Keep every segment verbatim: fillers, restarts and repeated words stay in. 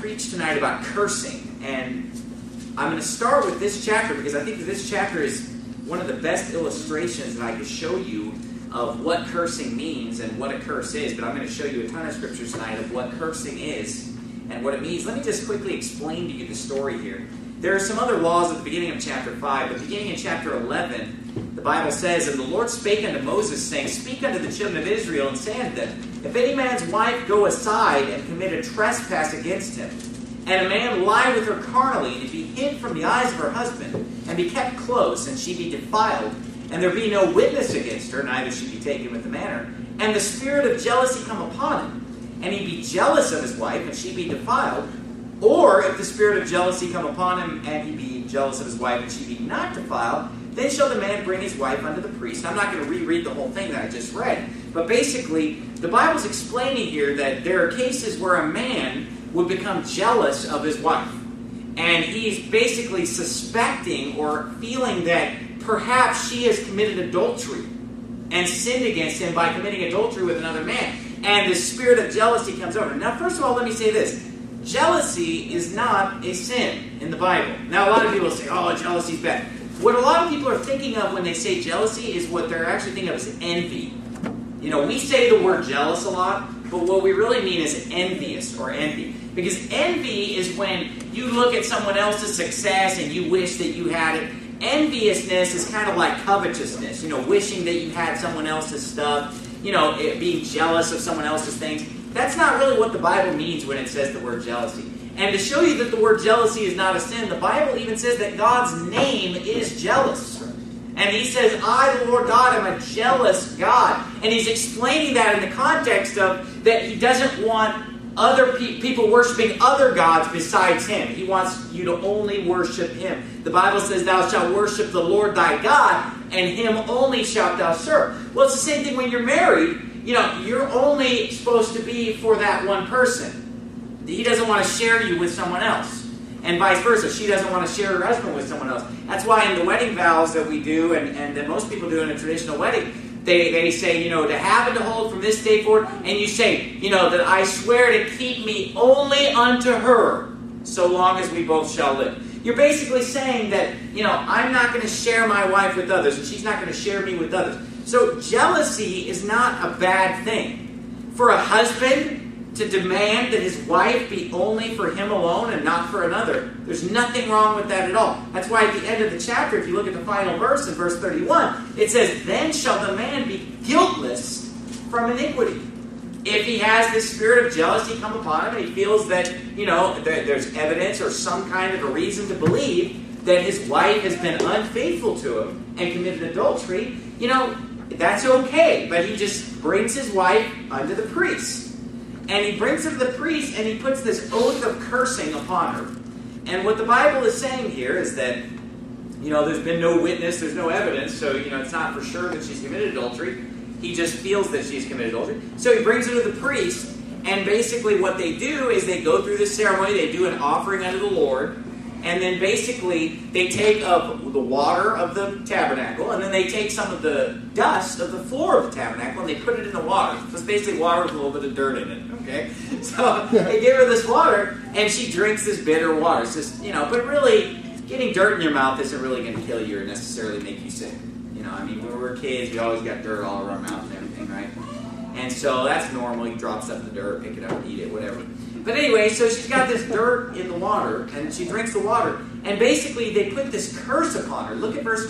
preach tonight about cursing, and I'm going to start with this chapter because I think that this chapter is one of the best illustrations that I can show you of what cursing means and what a curse is. But I'm going to show you a ton of scriptures tonight of what cursing is and what it means. Let me just quickly explain to you the story here. There are some other laws at the beginning of chapter five, but beginning in chapter eleven, the Bible says, "And the Lord spake unto Moses, saying, Speak unto the children of Israel, and say unto them, If any man's wife go aside and commit a trespass against him, and a man lie with her carnally, and be hid from the eyes of her husband, and be kept close, and she be defiled, and there be no witness against her, neither she be taken with the manner, and the spirit of jealousy come upon him, and he be jealous of his wife, and she be defiled, or if the spirit of jealousy come upon him, and he be jealous of his wife, and she be not defiled, then shall the man bring his wife unto the priest." I'm not going to reread the whole thing that I just read, but basically, the Bible's explaining here that there are cases where a man would become jealous of his wife, and he's basically suspecting or feeling that perhaps she has committed adultery and sinned against him by committing adultery with another man, and the spirit of jealousy comes over. Now, first of all, let me say this. Jealousy is not a sin in the Bible. Now, a lot of people say, oh, jealousy is bad. What a lot of people are thinking of when they say jealousy is what they're actually thinking of is envy. You know, we say the word jealous a lot, but what we really mean is envious or envy. Because envy is when you look at someone else's success and you wish that you had it. Enviousness is kind of like covetousness, you know, wishing that you had someone else's stuff, you know, it, being jealous of someone else's things. That's not really what the Bible means when it says the word jealousy. And to show you that the word jealousy is not a sin, the Bible even says that God's name is jealous. And he says, I, the Lord God, am a jealous God. And he's explaining that in the context of that he doesn't want other pe- people worshiping other gods besides him. He wants you to only worship him. The Bible says, thou shalt worship the Lord thy God, and him only shalt thou serve. Well, it's the same thing when you're married. You know, you're only supposed to be for that one person. He doesn't want to share you with someone else. And vice versa. She doesn't want to share her husband with someone else. That's why in the wedding vows that we do, and, and that most people do in a traditional wedding, they, they say, you know, to have and to hold from this day forward, and you say, you know, that I swear to keep me only unto her, so long as we both shall live. You're basically saying that, you know, I'm not going to share my wife with others, and she's not going to share me with others. So jealousy is not a bad thing. For a husband to demand that his wife be only for him alone and not for another, there's nothing wrong with that at all. That's why at the end of the chapter, if you look at the final verse in verse thirty-one, it says, then shall the man be guiltless from iniquity. If he has this spirit of jealousy come upon him and he feels that, you know, that there's evidence or some kind of a reason to believe that his wife has been unfaithful to him and committed adultery, you know, that's okay. But he just brings his wife unto the priest. And he brings her to the priest and he puts this oath of cursing upon her. And what the Bible is saying here is that, you know, there's been no witness, there's no evidence, so, you know, it's not for sure that she's committed adultery. He just feels that she's committed adultery. So he brings her to the priest, and basically what they do is they go through this ceremony, they do an offering unto the Lord, and then basically they take of the water of the tabernacle, and then they take some of the dust of the floor of the tabernacle, and they put it in the water. So it's basically water with a little bit of dirt in it, okay? So they give her this water, and she drinks this bitter water. It's just, you know, but really, getting dirt in your mouth isn't really going to kill you or necessarily make you sick. You know, I mean, when we were kids, we always got dirt all over our mouth and everything, right? And so that's normal. You drop stuff in the dirt, pick it up, eat it, whatever. But anyway, so she's got this dirt in the water, and she drinks the water. And basically, they put this curse upon her. Look at verse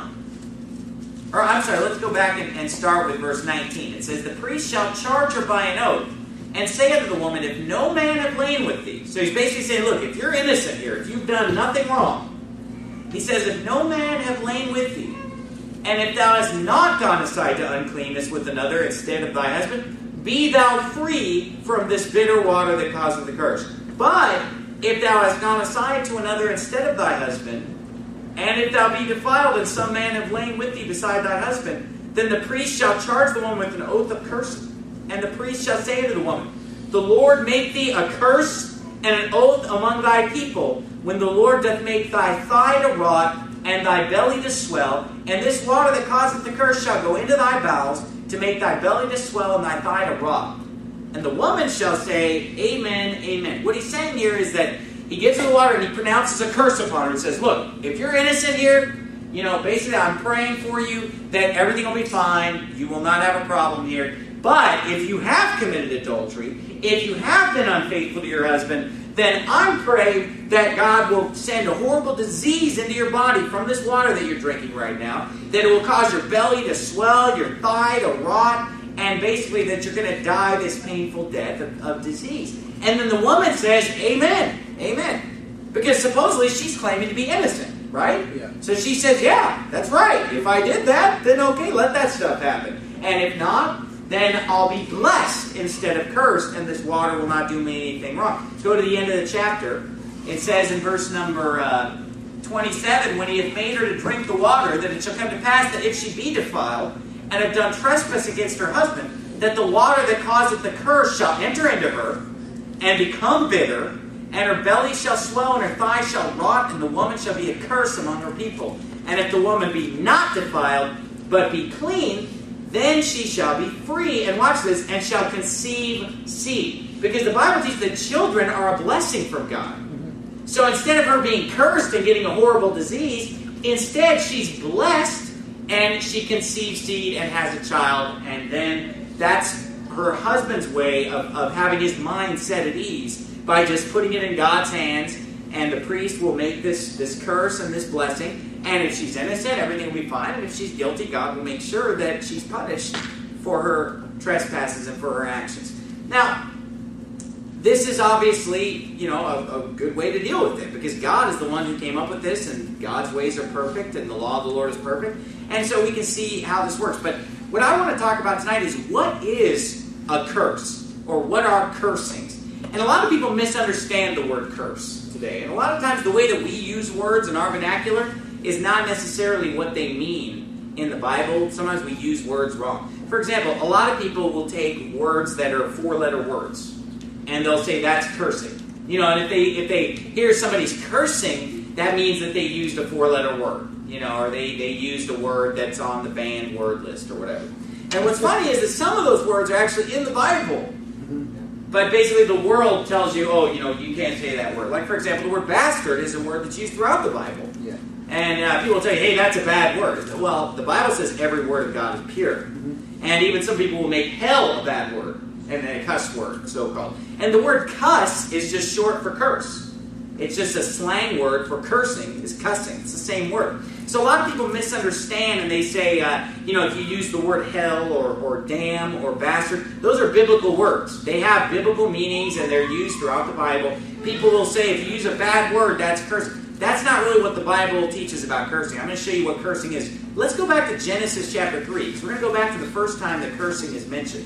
twenty-one. Or, I'm sorry, let's go back and, and start with verse nineteen. It says, the priest shall charge her by an oath, and say unto the woman, if no man have lain with thee. So he's basically saying, look, if you're innocent here, if you've done nothing wrong, he says, if no man have lain with thee, and if thou hast not gone aside to uncleanness with another instead of thy husband, be thou free from this bitter water that causeth the curse. But if thou hast gone aside to another instead of thy husband, and if thou be defiled, and some man have lain with thee beside thy husband, then the priest shall charge the woman with an oath of cursing. And the priest shall say to the woman, the Lord make thee a curse and an oath among thy people, when the Lord doth make thy thigh to rot, and thy belly to swell, and this water that causeth the curse shall go into thy bowels, to make thy belly to swell and thy thigh to rot. And the woman shall say, Amen, amen. What he's saying here is that he gives her the water and he pronounces a curse upon her and says, look, if you're innocent here, you know, basically I'm praying for you that everything will be fine. You will not have a problem here. But if you have committed adultery, if you have been unfaithful to your husband, then I'm praying that God will send a horrible disease into your body from this water that you're drinking right now, that it will cause your belly to swell, your thigh to rot, and basically that you're going to die this painful death of, of disease. And then the woman says, Amen, amen. Because supposedly she's claiming to be innocent, right? Yeah. So she says, yeah, that's right. If I did that, then okay, let that stuff happen. And if not, then I'll be blessed instead of cursed, and this water will not do me anything wrong. Let's go to the end of the chapter. It says in verse number uh, twenty-seven, when he hath made her to drink the water, that it shall come to pass that if she be defiled, and have done trespass against her husband, that the water that causeth the curse shall enter into her, and become bitter, and her belly shall swell, and her thighs shall rot, and the woman shall be a curse among her people. And if the woman be not defiled, but be clean, then she shall be free, and watch this, and shall conceive seed. Because the Bible teaches that children are a blessing from God. So instead of her being cursed and getting a horrible disease, instead she's blessed, and she conceives seed and has a child, and then that's her husband's way of, of having his mind set at ease by just putting it in God's hands, and the priest will make this, this curse and this blessing, and if she's innocent, everything will be fine, and if she's guilty, God will make sure that she's punished for her trespasses and for her actions. Now, this is obviously, you know, a, a good way to deal with it, because God is the one who came up with this, and God's ways are perfect, and the law of the Lord is perfect. And so we can see how this works. But what I want to talk about tonight is what is a curse, or what are cursings? And a lot of people misunderstand the word curse today. And a lot of times the way that we use words in our vernacular is not necessarily what they mean in the Bible. Sometimes we use words wrong. For example, a lot of people will take words that are four-letter words, and they'll say that's cursing. You know, and if they if they hear somebody's cursing, that means that they used a four-letter word. You know, or they, they used a word that's on the banned word list or whatever. And what's funny is that some of those words are actually in the Bible. But basically the world tells you, oh, you know, you can't say that word. Like, for example, the word bastard is a word that's used throughout the Bible. Yeah. And uh, people will tell you, hey, that's a bad word. Well, the Bible says every word of God is pure. Mm-hmm. And even some people will make hell a bad word, and a cuss word, so-called. And the word cuss is just short for curse. It's just a slang word for cursing, is cussing. It's the same word. So a lot of people misunderstand, and they say, uh, you know, if you use the word hell or, or damn or bastard, those are biblical words. They have biblical meanings, and they're used throughout the Bible. People will say, if you use a bad word, that's cursing. That's not really what the Bible teaches about cursing. I'm going to show you what cursing is. Let's go back to Genesis chapter three, because we're going to go back to the first time that cursing is mentioned.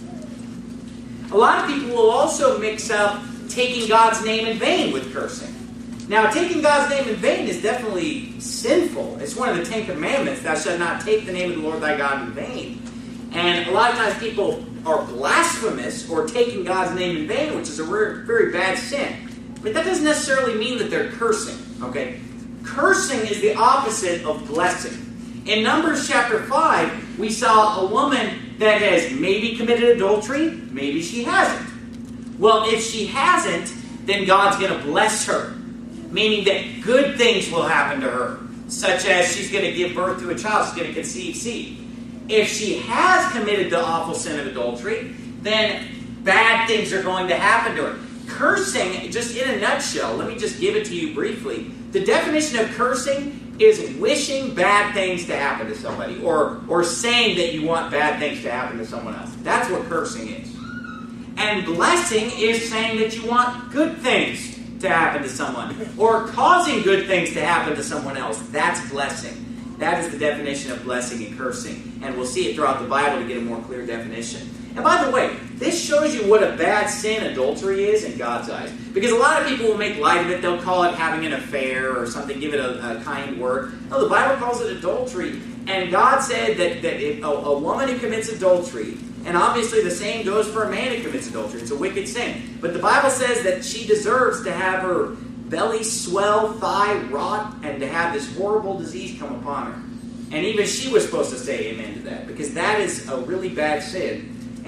A lot of people will also mix up taking God's name in vain with cursing. Now, taking God's name in vain is definitely sinful. It's one of the Ten Commandments, thou shalt not take the name of the Lord thy God in vain. And a lot of times people are blasphemous or taking God's name in vain, which is a very, very bad sin. But that doesn't necessarily mean that they're cursing, okay? Cursing is the opposite of blessing. In Numbers chapter five, we saw a woman that has maybe committed adultery, maybe she hasn't. Well, if she hasn't, then God's going to bless her, meaning that good things will happen to her, such as she's going to give birth to a child, she's going to conceive seed. If she has committed the awful sin of adultery, then bad things are going to happen to her. Cursing, just in a nutshell, let me just give it to you briefly. The definition of cursing is wishing bad things to happen to somebody, or, or saying that you want bad things to happen to someone else. That's what cursing is. And blessing is saying that you want good things to happen to someone, or causing good things to happen to someone else. That's blessing. That is the definition of blessing and cursing. And we'll see it throughout the Bible to get a more clear definition. And by the way, this shows you what a bad sin adultery is in God's eyes. Because a lot of people will make light of it. They'll call it having an affair or something, give it a, a kind word. No, the Bible calls it adultery. And God said that, that if a, a woman who commits adultery, and obviously the same goes for a man who commits adultery. It's a wicked sin. But the Bible says that she deserves to have her belly swell, thigh rot, and to have this horrible disease come upon her. And even she was supposed to say amen to that, because that is a really bad sin.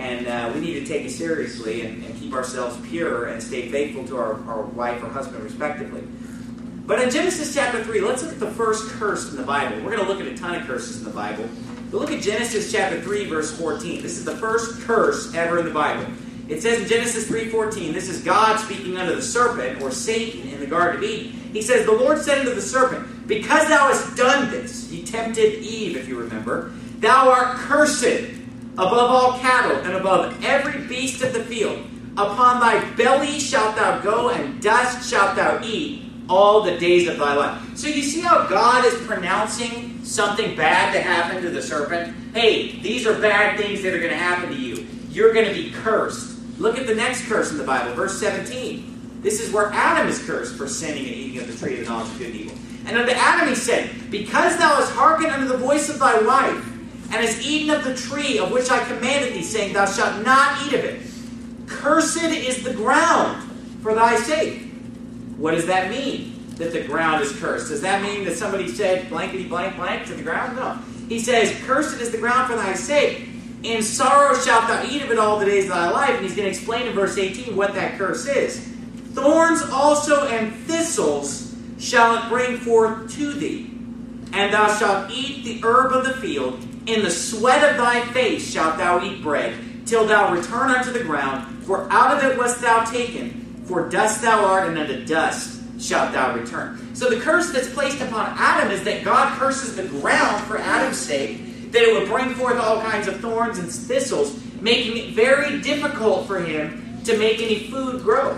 And uh, we need to take it seriously and, and keep ourselves pure and stay faithful to our, our wife or husband, respectively. But in Genesis chapter three, let's look at the first curse in the Bible. We're going to look at a ton of curses in the Bible. But look at Genesis chapter three, verse fourteen. This is the first curse ever in the Bible. It says in Genesis three fourteen, this is God speaking unto the serpent, or Satan, in the Garden of Eden. He says, the Lord said unto the serpent, because thou hast done this, he tempted Eve, if you remember, thou art cursed above all cattle, and above every beast of the field. Upon thy belly shalt thou go, and dust shalt thou eat all the days of thy life. So you see how God is pronouncing something bad to happen to the serpent? Hey, these are bad things that are going to happen to you. You're going to be cursed. Look at the next curse in the Bible, verse seventeen. This is where Adam is cursed for sinning and eating of the tree of the knowledge of good and evil. And unto Adam he said, because thou hast hearkened unto the voice of thy wife, and hast eaten of the tree of which I commanded thee, saying, thou shalt not eat of it. Cursed is the ground for thy sake. What does that mean, that the ground is cursed? Does that mean that somebody said blankety blank blank to the ground? No. He says, cursed is the ground for thy sake. In sorrow shalt thou eat of it all the days of thy life. And he's going to explain in verse eighteen what that curse is. Thorns also and thistles shall it bring forth to thee. And thou shalt eat the herb of the field. In the sweat of thy face shalt thou eat bread, till thou return unto the ground. For out of it wast thou taken. For dust thou art, and unto dust shalt thou return. So the curse that's placed upon Adam is that God curses the ground for Adam's sake, that it would bring forth all kinds of thorns and thistles, making it very difficult for him to make any food grow.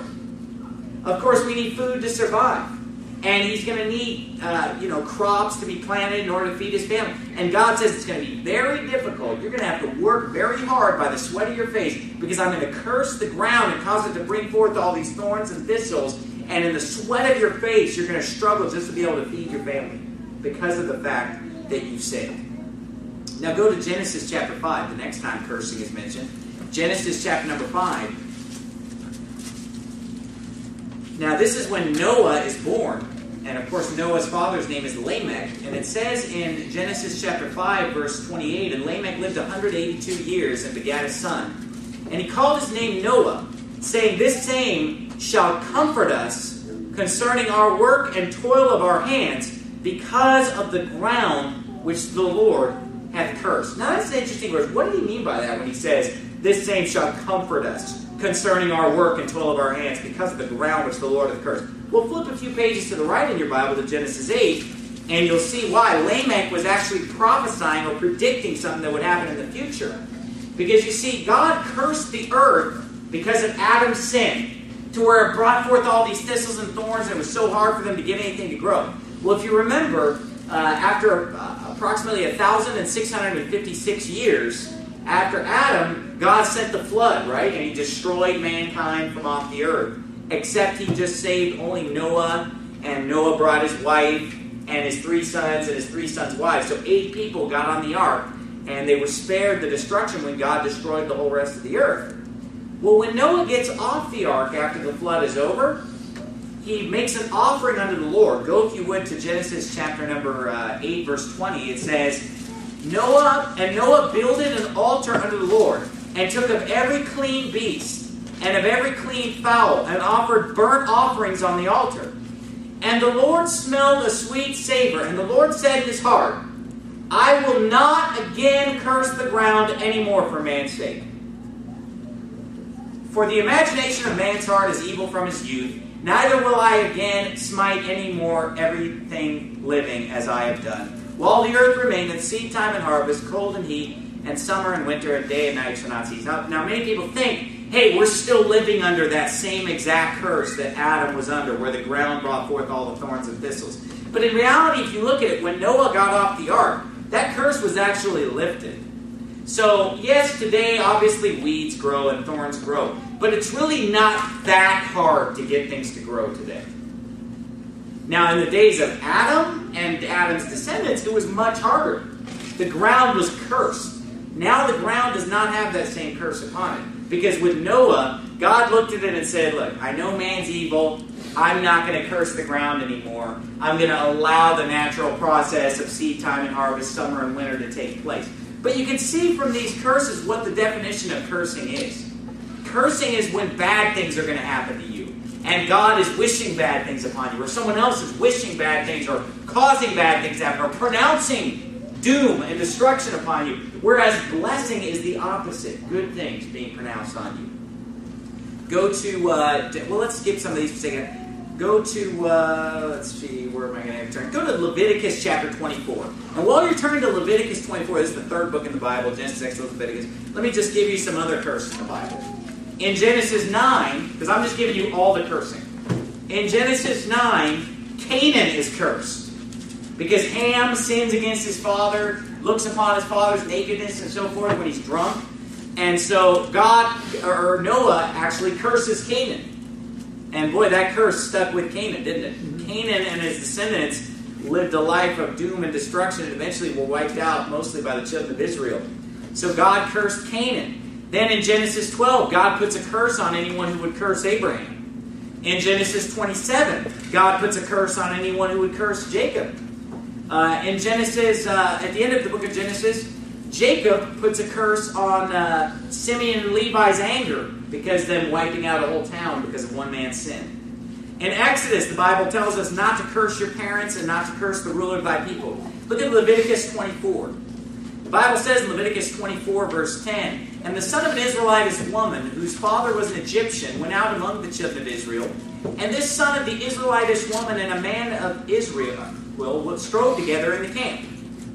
Of course, we need food to survive. And he's going to need, uh, you know, crops to be planted in order to feed his family. And God says it's going to be very difficult. You're going to have to work very hard by the sweat of your face, because I'm going to curse the ground and cause it to bring forth all these thorns and thistles. And in the sweat of your face, you're going to struggle just to be able to feed your family because of the fact that you sinned. Now go to Genesis chapter five, the next time cursing is mentioned. Genesis chapter number five. Now this is when Noah is born. And of course Noah's father's name is Lamech. And it says in Genesis chapter five, verse twenty-eight, and Lamech lived one hundred eighty-two years and begat a son. And he called his name Noah, saying, this same shall comfort us concerning our work and toil of our hands, because of the ground which the Lord hath cursed. Now that's an interesting verse. What did he mean by that when he says, this same shall comfort us concerning our work and toil of our hands, because of the ground which the Lord hath cursed? Well, flip a few pages to the right in your Bible to Genesis eight, and you'll see why. Lamech was actually prophesying or predicting something that would happen in the future. Because you see, God cursed the earth because of Adam's sin, to where it brought forth all these thistles and thorns, and it was so hard for them to get anything to grow. Well, if you remember, uh, after uh, approximately one thousand six hundred fifty-six years after Adam, God sent the flood, right? And he destroyed mankind from off the earth. Except he just saved only Noah, and Noah brought his wife and his three sons and his three sons' wives. So eight people got on the ark, and they were spared the destruction when God destroyed the whole rest of the earth. Well, when Noah gets off the ark after the flood is over, he makes an offering unto the Lord. Go, if you would, to Genesis chapter number uh, eight, verse twenty. It says, Noah and Noah builded an altar unto the Lord, and took of every clean beast and of every clean fowl, and offered burnt offerings on the altar. And the Lord smelled a sweet savor, and the Lord said in his heart, I will not again curse the ground any more for man's sake. For the imagination of man's heart is evil from his youth, neither will I again smite any more everything living as I have done. While the earth remaineth, seed time and harvest, cold and heat, and summer and winter, and day and night shall not cease. Now, now many people think, hey, we're still living under that same exact curse that Adam was under, where the ground brought forth all the thorns and thistles. But in reality, if you look at it, when Noah got off the ark, that curse was actually lifted. So, yes, today, obviously, weeds grow and thorns grow. But it's really not that hard to get things to grow today. Now, in the days of Adam and Adam's descendants, it was much harder. The ground was cursed. Now the ground does not have that same curse upon it. Because with Noah, God looked at it and said, look, I know man's evil. I'm not going to curse the ground anymore. I'm going to allow the natural process of seed time and harvest, summer and winter to take place. But you can see from these curses what the definition of cursing is. Cursing is when bad things are going to happen to you. And God is wishing bad things upon you. Or someone else is wishing bad things or causing bad things to happen. Or pronouncing doom and destruction upon you. Whereas blessing is the opposite. Good things being pronounced on you. Go to, uh, well, let's skip some of these for a second. Go to, uh, let's see, where am I going to turn? Go to Leviticus chapter twenty-four. And while you're turning to Leviticus twenty-four, this is the third book in the Bible, Genesis, Exodus, Leviticus, let me just give you some other curses in the Bible. In Genesis nine, because I'm just giving you all the cursing. In Genesis nine, Canaan is cursed. Because Ham sins against his father, looks upon his father's nakedness and so forth when he's drunk. And so God, or Noah, actually curses Canaan. And boy, that curse stuck with Canaan, didn't it? Mm-hmm. Canaan and his descendants lived a life of doom and destruction and eventually were wiped out mostly by the children of Israel. So God cursed Canaan. Then in Genesis twelve, God puts a curse on anyone who would curse Abraham. In Genesis twenty-seven, God puts a curse on anyone who would curse Jacob. Uh, in Genesis, uh, at the end of the book of Genesis, Jacob puts a curse on uh, Simeon and Levi's anger because of them wiping out a whole town because of one man's sin. In Exodus, the Bible tells us not to curse your parents and not to curse the ruler of thy people. Look at Leviticus twenty-four. The Bible says in Leviticus twenty-four, verse ten, "And the son of an Israelitish woman, whose father was an Egyptian, went out among the children of Israel. And this son of the Israelitish woman and a man of Israel will strove together in the camp.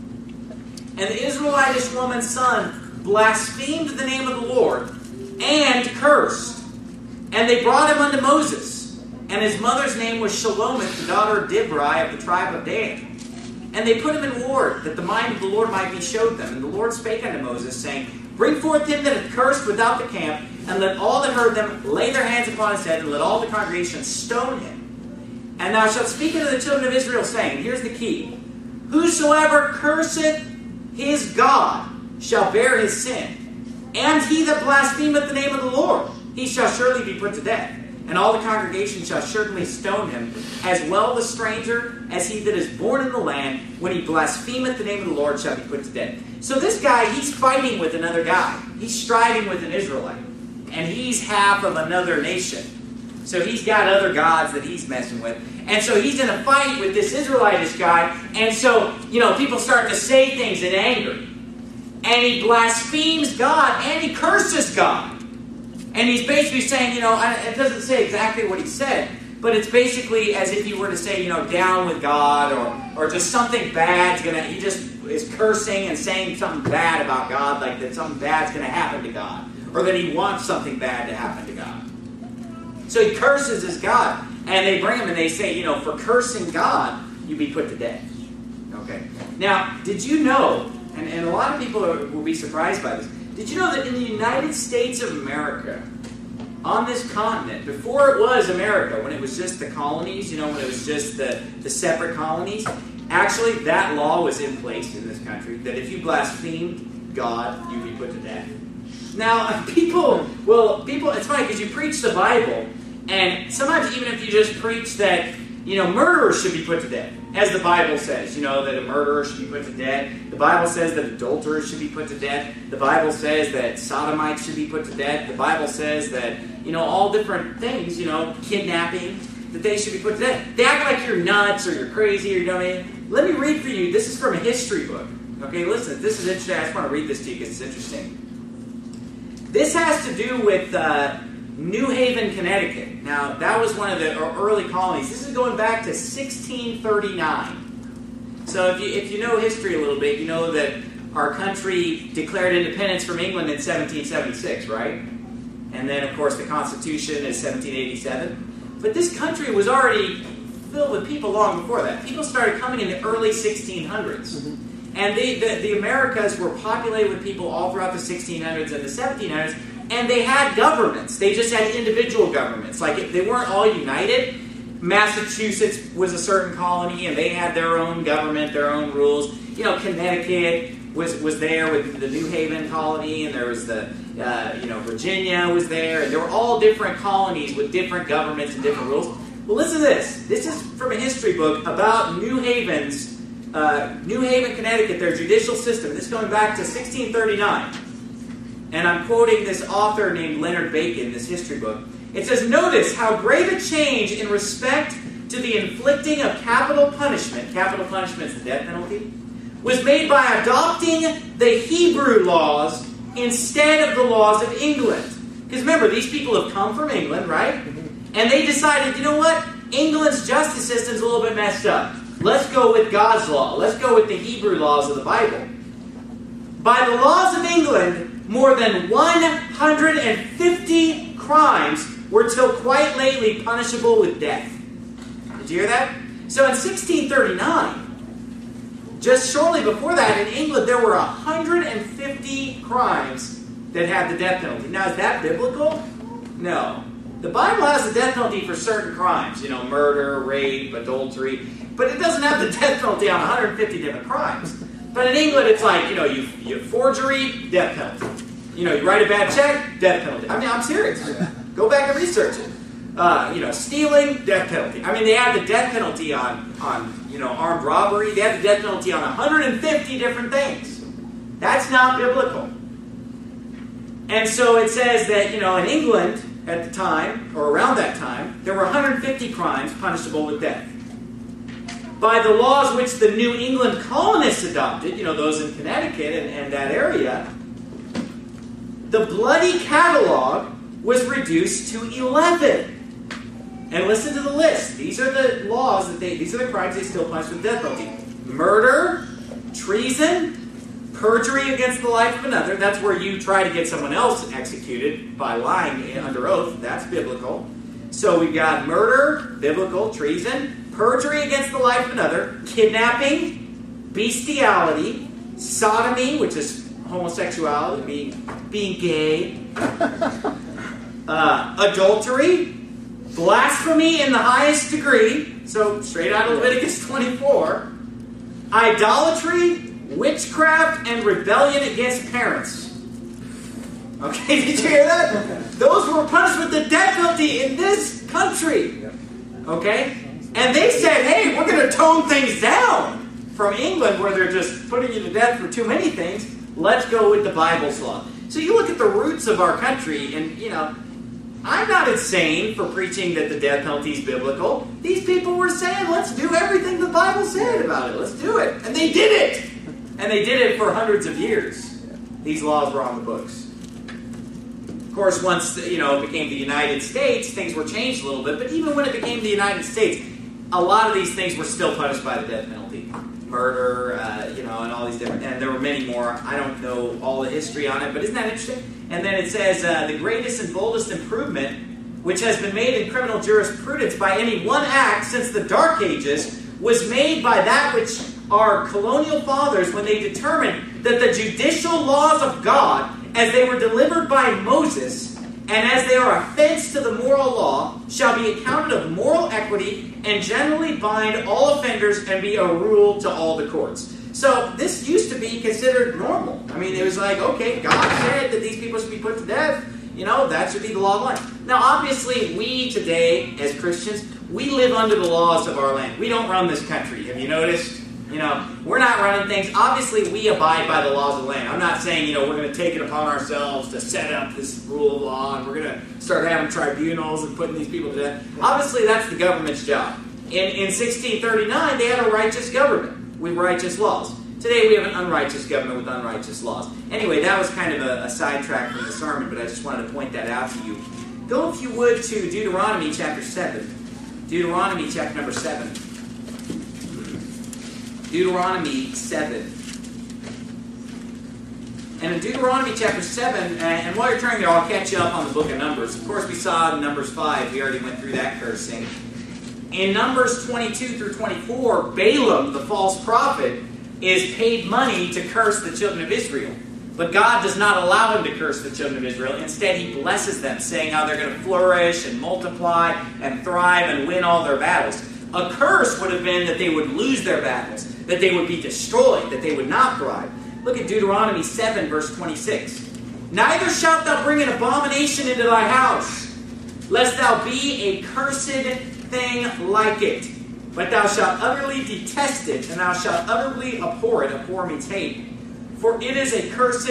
And the Israelitish woman's son blasphemed the name of the Lord and cursed. And they brought him unto Moses. And his mother's name was Shelomith, the daughter of Dibri of the tribe of Dan. And they put him in ward, that the mind of the Lord might be showed them. And the Lord spake unto Moses, saying, Bring forth him that hath cursed without the camp, and let all that heard them lay their hands upon his head, and let all the congregation stone him. And thou shalt speak unto the children of Israel, saying," here's the key, "Whosoever curseth his God shall bear his sin. And he that blasphemeth the name of the Lord, he shall surely be put to death. And all the congregation shall certainly stone him, as well the stranger as he that is born in the land, when he blasphemeth the name of the Lord shall be put to death." So this guy, he's fighting with another guy. He's striving with an Israelite. And he's half of another nation. So he's got other gods that he's messing with. And so he's in a fight with this Israelitish guy. And so, you know, people start to say things in anger. And he blasphemes God and he curses God. And he's basically saying, you know, it doesn't say exactly what he said, but it's basically as if he were to say, you know, down with God, or or just something bad's gonna, he just is cursing and saying something bad about God, like that something bad's gonna happen to God, or that he wants something bad to happen to God. So he curses his God, and they bring him and they say, you know, for cursing God, you be put to death. Okay. Now, did you know, and, and a lot of people are, will be surprised by this, did you know that in the United States of America, on this continent, before it was America, when it was just the colonies, you know, when it was just the, the separate colonies, actually that law was in place in this country, that if you blasphemed God, you'd be put to death. Now, people, well, people, it's funny because you preach the Bible, and sometimes even if you just preach that, you know, murderers should be put to death, as the Bible says, you know, that a murderer should be put to death. The Bible says that adulterers should be put to death. The Bible says that sodomites should be put to death. The Bible says that, you know, all different things, you know, kidnapping, that they should be put to death. They act like you're nuts or you're crazy or you know what I mean. Let me read for you. This is from a history book. Okay, listen, this is interesting. I just want to read this to you because it's interesting. This has to do with uh, New Haven, Connecticut. Now, that was one of the early colonies. This is going back to sixteen thirty-nine. So if you, if you know history a little bit, you know that our country declared independence from England in seventeen seventy-six, right? And then, of course, the Constitution is seventeen eighty-seven. But this country was already filled with people long before that. People started coming in the early sixteen hundreds. Mm-hmm. And they, the, the Americas were populated with people all throughout the sixteen hundreds and the seventeen hundreds. And they had governments. They just had individual governments. Like, they weren't all united. Massachusetts was a certain colony, and they had their own government, their own rules. You know, Connecticut was, was there with the New Haven colony, and there was the, uh, you know, Virginia was there. And there were all different colonies with different governments and different rules. Well, listen to this. This is from a history book about New Haven's uh, New Haven, Connecticut, their judicial system. This is going back to sixteen thirty-nine. And I'm quoting this author named Leonard Bacon, this history book. It says, "Notice how grave a change in respect to the inflicting of capital punishment," capital punishment is the death penalty, "was made by adopting the Hebrew laws instead of the laws of England." Because remember, these people have come from England, right? And they decided, you know what? England's justice system is a little bit messed up. Let's go with God's law. Let's go with the Hebrew laws of the Bible. By the laws of England, more than one hundred fifty crimes were till quite lately punishable with death. Did you hear that? So in sixteen thirty-nine, just shortly before that, in England, there were one hundred fifty crimes that had the death penalty. Now, is that biblical? No. The Bible has the death penalty for certain crimes, you know, murder, rape, adultery, but it doesn't have the death penalty on one hundred fifty different crimes. But in England, it's like, you know, you, you forgery, death penalty. You know, you write a bad check, death penalty. I mean, I'm serious. Go back and research it. Uh, you know, stealing, death penalty. I mean, they have the death penalty on, on, you know, armed robbery. They have the death penalty on one hundred fifty different things. That's not biblical. And so it says that, you know, in England at the time, or around that time, there were one hundred fifty crimes punishable with death. By the laws which the New England colonists adopted, you know, those in Connecticut and, and that area, the bloody catalog was reduced to eleven. And listen to the list. These are the laws that they, these are the crimes they still punish with death penalty. Murder, treason, perjury against the life of another. That's where you try to get someone else executed by lying under oath. That's biblical. So we've got murder, biblical, treason, perjury against the life of another, kidnapping, bestiality, sodomy, which is homosexuality, being, being gay, uh, adultery, blasphemy in the highest degree, so straight out of Leviticus twenty-four, idolatry, witchcraft, and rebellion against parents. Okay, did you hear that? Those were punished with the death penalty in this country. Okay? And they said, hey, we're going to tone things down from England where they're just putting you to death for too many things. Let's go with the Bible's law. So you look at the roots of our country and, you know, I'm not insane for preaching that the death penalty is biblical. These people were saying, let's do everything the Bible said about it. Let's do it. And they did it. And they did it for hundreds of years. These laws were on the books. Of course, once, you know, it became the United States, things were changed a little bit. But even when it became the United States, a lot of these things were still punished by the death penalty. Murder, uh, you know, and all these different, and there were many more. I don't know all the history on it, but isn't that interesting? And then it says, uh, the greatest and boldest improvement which has been made in criminal jurisprudence by any one act since the Dark Ages was made by that which our colonial fathers, when they determined that the judicial laws of God, as they were delivered by Moses, and as they are offense to the moral law, shall be accounted of moral equity, and generally bind all offenders, and be a rule to all the courts. So this used to be considered normal. I mean, it was like, okay, God said that these people should be put to death. You know, that should be the law of life. Now, obviously, we today, as Christians, we live under the laws of our land. We don't run this country. Have you noticed? You know, we're not running things. Obviously, we abide by the laws of the land. I'm not saying, you know, we're going to take it upon ourselves to set up this rule of law and we're going to start having tribunals and putting these people to death. Obviously, that's the government's job. In, in sixteen thirty-nine, they had a righteous government with righteous laws. Today, we have an unrighteous government with unrighteous laws. Anyway, that was kind of a, a sidetrack from the sermon, but I just wanted to point that out to you. Go, if you would, to Deuteronomy chapter seven. Deuteronomy chapter number seven. Deuteronomy seven. And in Deuteronomy chapter seven, and while you're turning there, I'll catch you up on the book of Numbers. Of course, we saw in Numbers five, we already went through that cursing. In Numbers twenty-two through twenty-four, Balaam, the false prophet, is paid money to curse the children of Israel. But God does not allow him to curse the children of Israel. Instead, he blesses them, saying how they're going to flourish and multiply and thrive and win all their battles. A curse would have been that they would lose their battles, that they would be destroyed, that they would not thrive. Look at Deuteronomy seven, verse twenty-six. Neither shalt thou bring an abomination into thy house, lest thou be a cursed thing like it. But thou shalt utterly detest it, and thou shalt utterly abhor it. Abhor means hate. For it is a cursed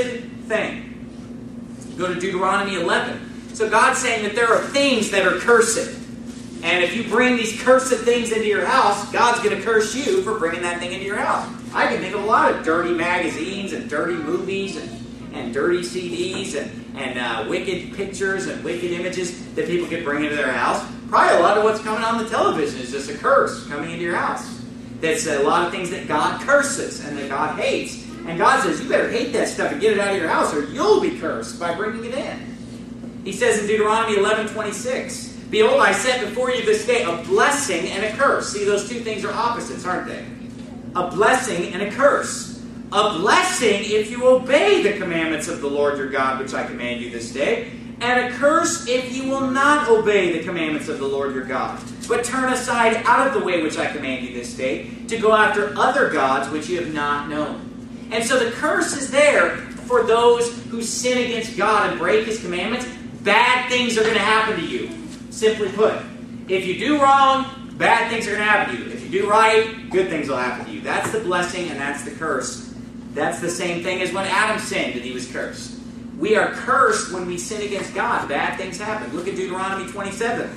thing. Go to Deuteronomy eleven. So God's saying that there are things that are cursed. And if you bring these cursed things into your house, God's going to curse you for bringing that thing into your house. I can think of a lot of dirty magazines and dirty movies and, and dirty C Ds and, and uh, wicked pictures and wicked images that people can bring into their house. Probably a lot of what's coming on the television is just a curse coming into your house. That's a lot of things that God curses and that God hates. And God says, you better hate that stuff and get it out of your house or you'll be cursed by bringing it in. He says in Deuteronomy eleven twenty-six, behold, I set before you this day a blessing and a curse. See, those two things are opposites, aren't they? A blessing and a curse. A blessing if you obey the commandments of the Lord your God, which I command you this day. And a curse if you will not obey the commandments of the Lord your God, but turn aside out of the way which I command you this day, to go after other gods which you have not known. And so the curse is there for those who sin against God and break His commandments. Bad things are going to happen to you. Simply put, if you do wrong, bad things are going to happen to you. If you do right, good things will happen to you. That's the blessing and that's the curse. That's the same thing as when Adam sinned and he was cursed. We are cursed when we sin against God. Bad things happen. Look at Deuteronomy twenty-seven.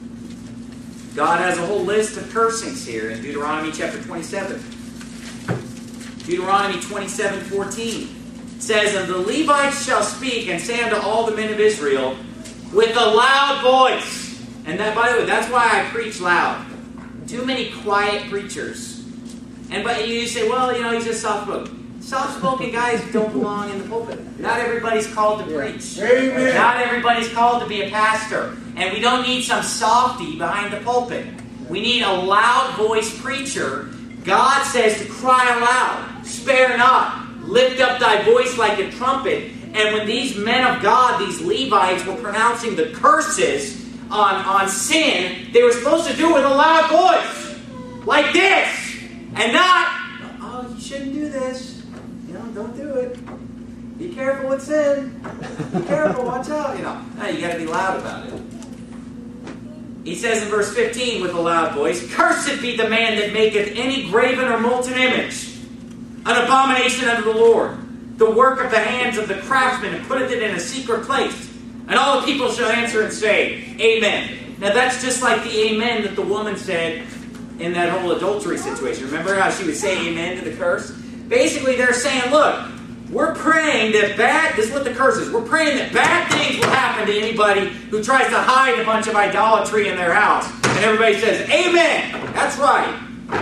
God has a whole list of cursings here in Deuteronomy chapter twenty-seven. Deuteronomy twenty-seven fourteen says, and the Levites shall speak and say unto all the men of Israel with a loud voice. And that, by the way, that's why I preach loud. Too many quiet preachers. And but you say, well, you know, he's just soft-spoken. Soft-spoken guys don't belong in the pulpit. Not everybody's called to preach. Amen. Not everybody's called to be a pastor. And we don't need some softy behind the pulpit. We need a loud voice preacher. God says to cry aloud, spare not, lift up thy voice like a trumpet. And when these men of God, these Levites, were pronouncing the curses on, on sin, they were supposed to do it with a loud voice. Like this. And not, oh, you shouldn't do this. You know, don't do it. Be careful with sin. Be careful, watch out. You know, no, you got to be loud about it. He says in verse fifteen with a loud voice, cursed be the man that maketh any graven or molten image, an abomination unto the Lord, the work of the hands of the craftsman, and putteth it in a secret place. And all the people shall answer and say, amen. Now that's just like the amen that the woman said in that whole adultery situation. Remember how she would say amen to the curse? Basically, they're saying, look, we're praying that bad, this is what the curse is, we're praying that bad things will happen to anybody who tries to hide a bunch of idolatry in their house. And everybody says, amen. That's right.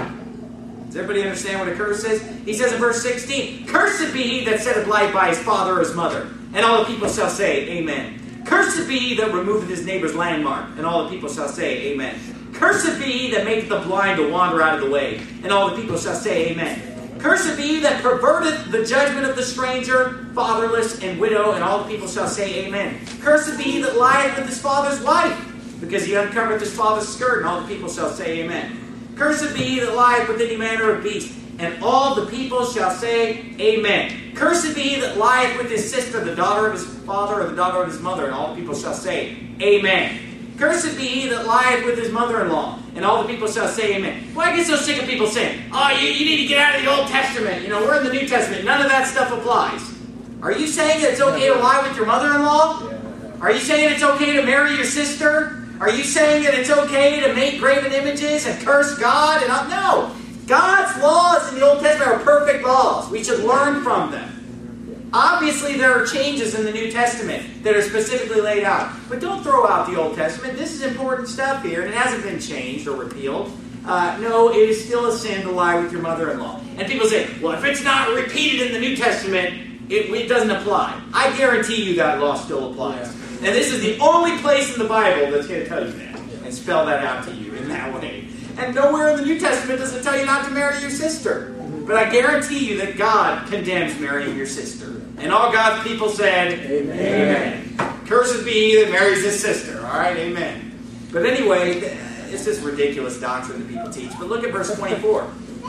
Does everybody understand what a curse is? He says in verse sixteen, cursed be he that setteth light by his father or his mother. And all the people shall say, amen. Cursed be he that removeth his neighbor's landmark. And all the people shall say, amen. Cursed be he that maketh the blind to wander out of the way. And all the people shall say, amen. Cursed be he that perverteth the judgment of the stranger, fatherless, and widow, and all the people shall say, amen. Cursed be he that lieth with his father's wife, because he uncovereth his father's skirt, and all the people shall say, amen. Cursed be he that lieth with any manner of beast, and all the people shall say, amen. Cursed be he that lieth with his sister, the daughter of his father, or the daughter of his mother, and all the people shall say, amen. Cursed be he that lieth with his mother-in-law, and all the people shall say amen. Well, I get so sick of people saying, oh, you, you need to get out of the Old Testament. You know, we're in the New Testament. None of that stuff applies. Are you saying that it's okay to lie with your mother-in-law? Are you saying it's okay to marry your sister? Are you saying that it's okay to make graven images and curse God? And all? No. God's laws in the Old Testament are perfect laws. We should learn from them. Obviously, there are changes in the New Testament that are specifically laid out. But don't throw out the Old Testament. This is important stuff here, and it hasn't been changed or repealed. Uh, no, it is still a sin to lie with your mother-in-law. And people say, well, if it's not repeated in the New Testament, it, it doesn't apply. I guarantee you that law still applies. And this is the only place in the Bible that's going to tell you that and spell that out to you in that way. And nowhere in the New Testament does it tell you not to marry your sister. But I guarantee you that God condemns marrying your sister. And all God's people said, amen. Amen. Cursed be he that marries his sister. All right, amen. But anyway, it's just ridiculous doctrine that people teach. But look at verse twenty-four.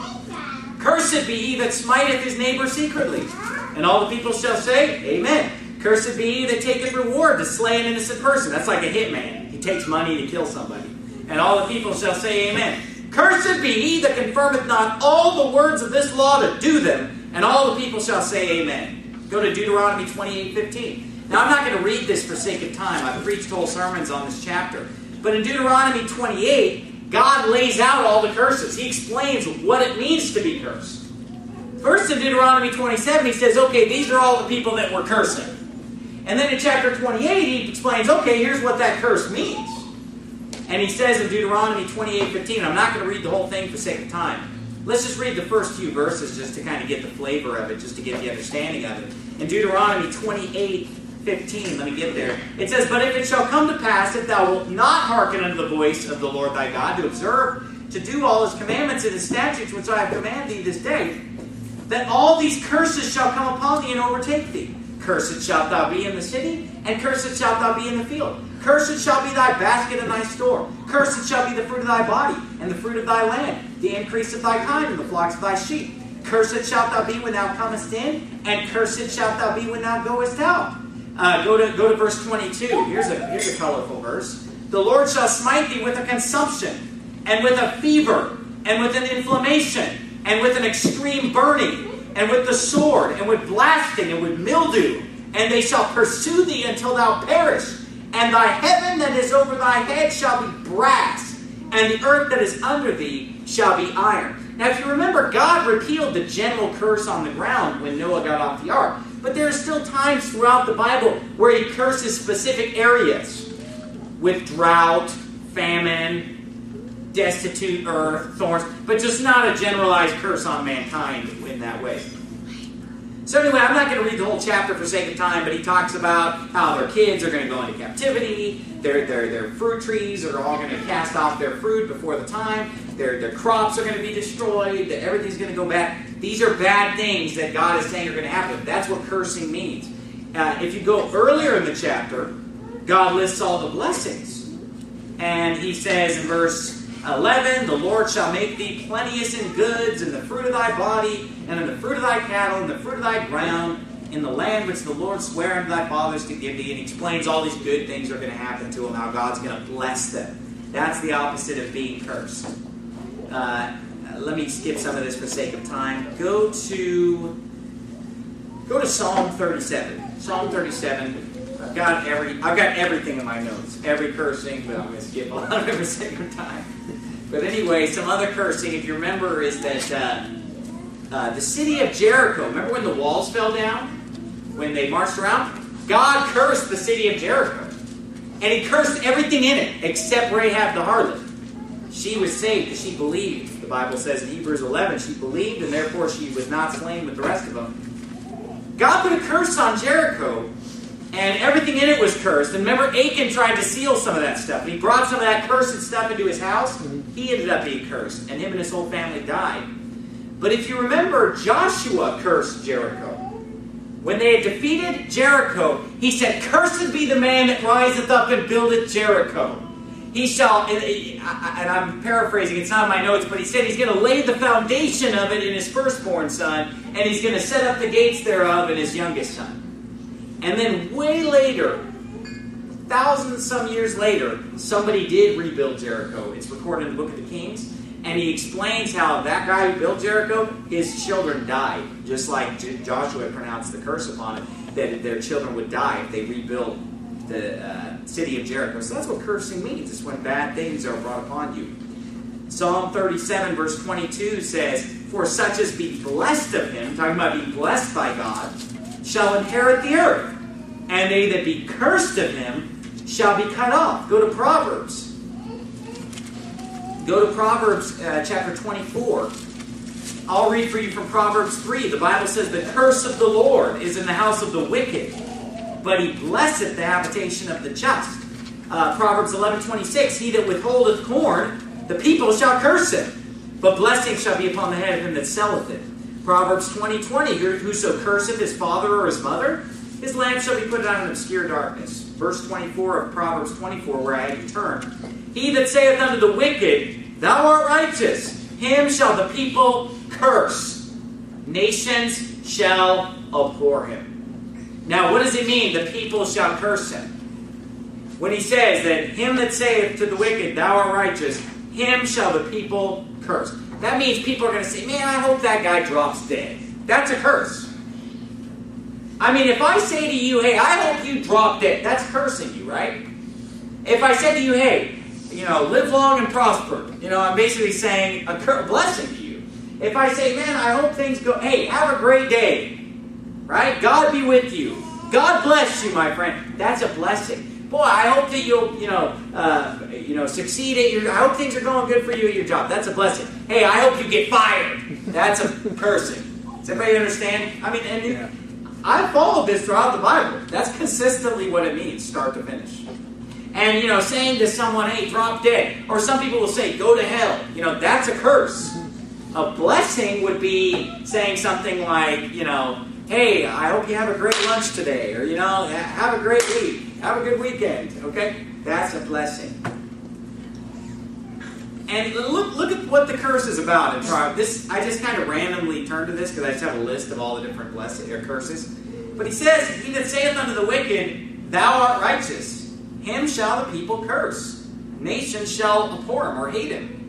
Cursed be he that smiteth his neighbor secretly. And all the people shall say, amen. Cursed be he that taketh reward to slay an innocent person. That's like a hitman. He takes money to kill somebody. And all the people shall say, amen. Cursed be he that confirmeth not all the words of this law to do them, and all the people shall say amen. Go to Deuteronomy twenty-eight fifteen. Now I'm not going to read this for sake of time. I've preached whole sermons on this chapter. But in Deuteronomy twenty-eight, God lays out all the curses. He explains what it means to be cursed. First in Deuteronomy twenty-seven, he says, okay, these are all the people that were cursing. And then in chapter twenty-eight, he explains, okay, here's what that curse means. And he says in Deuteronomy twenty-eight fifteen, I'm not going to read the whole thing for sake of time. Let's just read the first few verses just to kind of get the flavor of it, just to get the understanding of it. In Deuteronomy twenty-eight fifteen, let me get there. It says, but if it shall come to pass, if thou wilt not hearken unto the voice of the Lord thy God, to observe, to do all his commandments and his statutes, which I have commanded thee this day, that all these curses shall come upon thee and overtake thee. Cursed shalt thou be in the city, and cursed shalt thou be in the field. Cursed shall be thy basket and thy store. Cursed shall be the fruit of thy body, and the fruit of thy land, the increase of thy kind, and the flocks of thy sheep. Cursed shalt thou be when thou comest in, and cursed shalt thou be when thou goest out. Uh, go to go to verse twenty-two. Here's a here's a colorful verse. The Lord shall smite thee with a consumption, and with a fever, and with an inflammation, and with an extreme burning, and with the sword, and with blasting, and with mildew, and they shall pursue thee until thou perish. And thy heaven that is over thy head shall be brass, and the earth that is under thee shall be iron. Now if you remember, God repealed the general curse on the ground when Noah got off the ark. But there are still times throughout the Bible where he curses specific areas with drought, famine, destitute earth, thorns, but just not a generalized curse on mankind in that way. So anyway, I'm not going to read the whole chapter for sake of time, but he talks about how their kids are going to go into captivity, their, their, their fruit trees are all going to cast off their fruit before the time, their, their crops are going to be destroyed, that everything's going to go bad. These are bad things that God is saying are going to happen. That's what cursing means. Uh, if you go earlier in the chapter, God lists all the blessings. And he says in verse eleven, the Lord shall make thee plenteous in goods, in the fruit of thy body, and in the fruit of thy cattle, and the fruit of thy ground, in the land which the Lord sware unto thy fathers to give thee. And he explains all these good things are going to happen to them, how God's going to bless them. That's the opposite of being cursed. Uh, let me skip some of this for sake of time. Go to go to Psalm thirty-seven. Psalm thirty-seven. I've got every I've got everything in my notes. Every cursing, but I'm going to skip a lot of it for sake of time. But anyway, some other cursing, if you remember, is that uh, uh, the city of Jericho. Remember when the walls fell down? When they marched around? God cursed the city of Jericho. And he cursed everything in it except Rahab the harlot. She was saved because she believed. The Bible says in Hebrews eleven, she believed and therefore she was not slain with the rest of them. God put a curse on Jericho and everything in it was cursed. And remember, Achan tried to seal some of that stuff. And he brought some of that cursed stuff into his house. He ended up being cursed. And him and his whole family died. But if you remember, Joshua cursed Jericho. When they had defeated Jericho, he said, cursed be the man that riseth up and buildeth Jericho. He shall, and I'm paraphrasing, it's not in my notes, but he said he's going to lay the foundation of it in his firstborn son, and he's going to set up the gates thereof in his youngest son. And then way later, thousands some years later, somebody did rebuild Jericho. It's recorded in the book of the Kings. And he explains how that guy who built Jericho, his children died. Just like Joshua pronounced the curse upon it, that their children would die if they rebuilt the uh, city of Jericho. So that's what cursing means. It's when bad things are brought upon you. Psalm thirty-seven verse twenty-two says, for such as be blessed of him, talking about being blessed by God, shall inherit the earth. And they that be cursed of him shall be cut off. Go to Proverbs. Go to Proverbs uh, chapter twenty-four. I'll read for you from Proverbs three. The Bible says, the curse of the Lord is in the house of the wicked, but he blesseth the habitation of the just. Uh, Proverbs eleven twenty-six, he that withholdeth corn, the people shall curse him, but blessing shall be upon the head of him that selleth it. Proverbs twenty twenty, whoso curseth his father or his mother, his lamp shall be put out in obscure darkness. Verse twenty-four of Proverbs twenty-four, where I had you turn. He that saith unto the wicked, thou art righteous, him shall the people curse. Nations shall abhor him. Now, what does it mean, the people shall curse him? When he says that him that saith to the wicked, thou art righteous, him shall the people curse. That means people are going to say, man, I hope that guy drops dead. That's a curse. I mean, if I say to you, hey, I hope you drop dead, that's cursing you, right? If I said to you, hey, you know, live long and prosper, you know, I'm basically saying a cur- blessing to you. If I say, man, I hope things go, hey, have a great day, right? God be with you. God bless you, my friend. That's a blessing. Boy, I hope that you'll, you know, uh, you know, succeed at your, I hope things are going good for you at your job. That's a blessing. Hey, I hope you get fired. That's a cursing. Does everybody understand? I mean, and Yeah. I followed this throughout the Bible. That's consistently what it means, start to finish. And, you know, saying to someone, hey, drop dead. Or some people will say, go to hell. You know, that's a curse. A blessing would be saying something like, you know, hey, I hope you have a great lunch today. Or, you know, have a great week. Have a good weekend. Okay? That's a blessing. And look look at what the curse is about. And try this. I just kind of randomly turned to this because I just have a list of all the different blessings or curses. But he says, he that saith unto the wicked, thou art righteous. Him shall the people curse. Nations shall abhor him or hate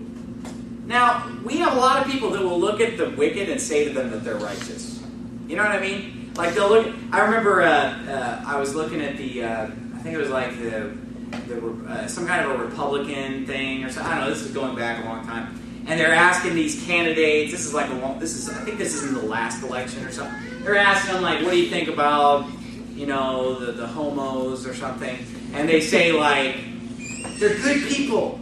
him. Now, we have a lot of people that will look at the wicked and say to them that they're righteous. You know what I mean? Like they'll look. I remember uh, uh, I was looking at the. Uh, I think it was like the. the uh, some kind of a Republican thing or something. I don't know. This is going back a long time. And they're asking these candidates. This is like a long. This is. I think this is in the last election or something. They're asking them like, "What do you think about, you know, the the homos or something?" And they say like, "They're good people."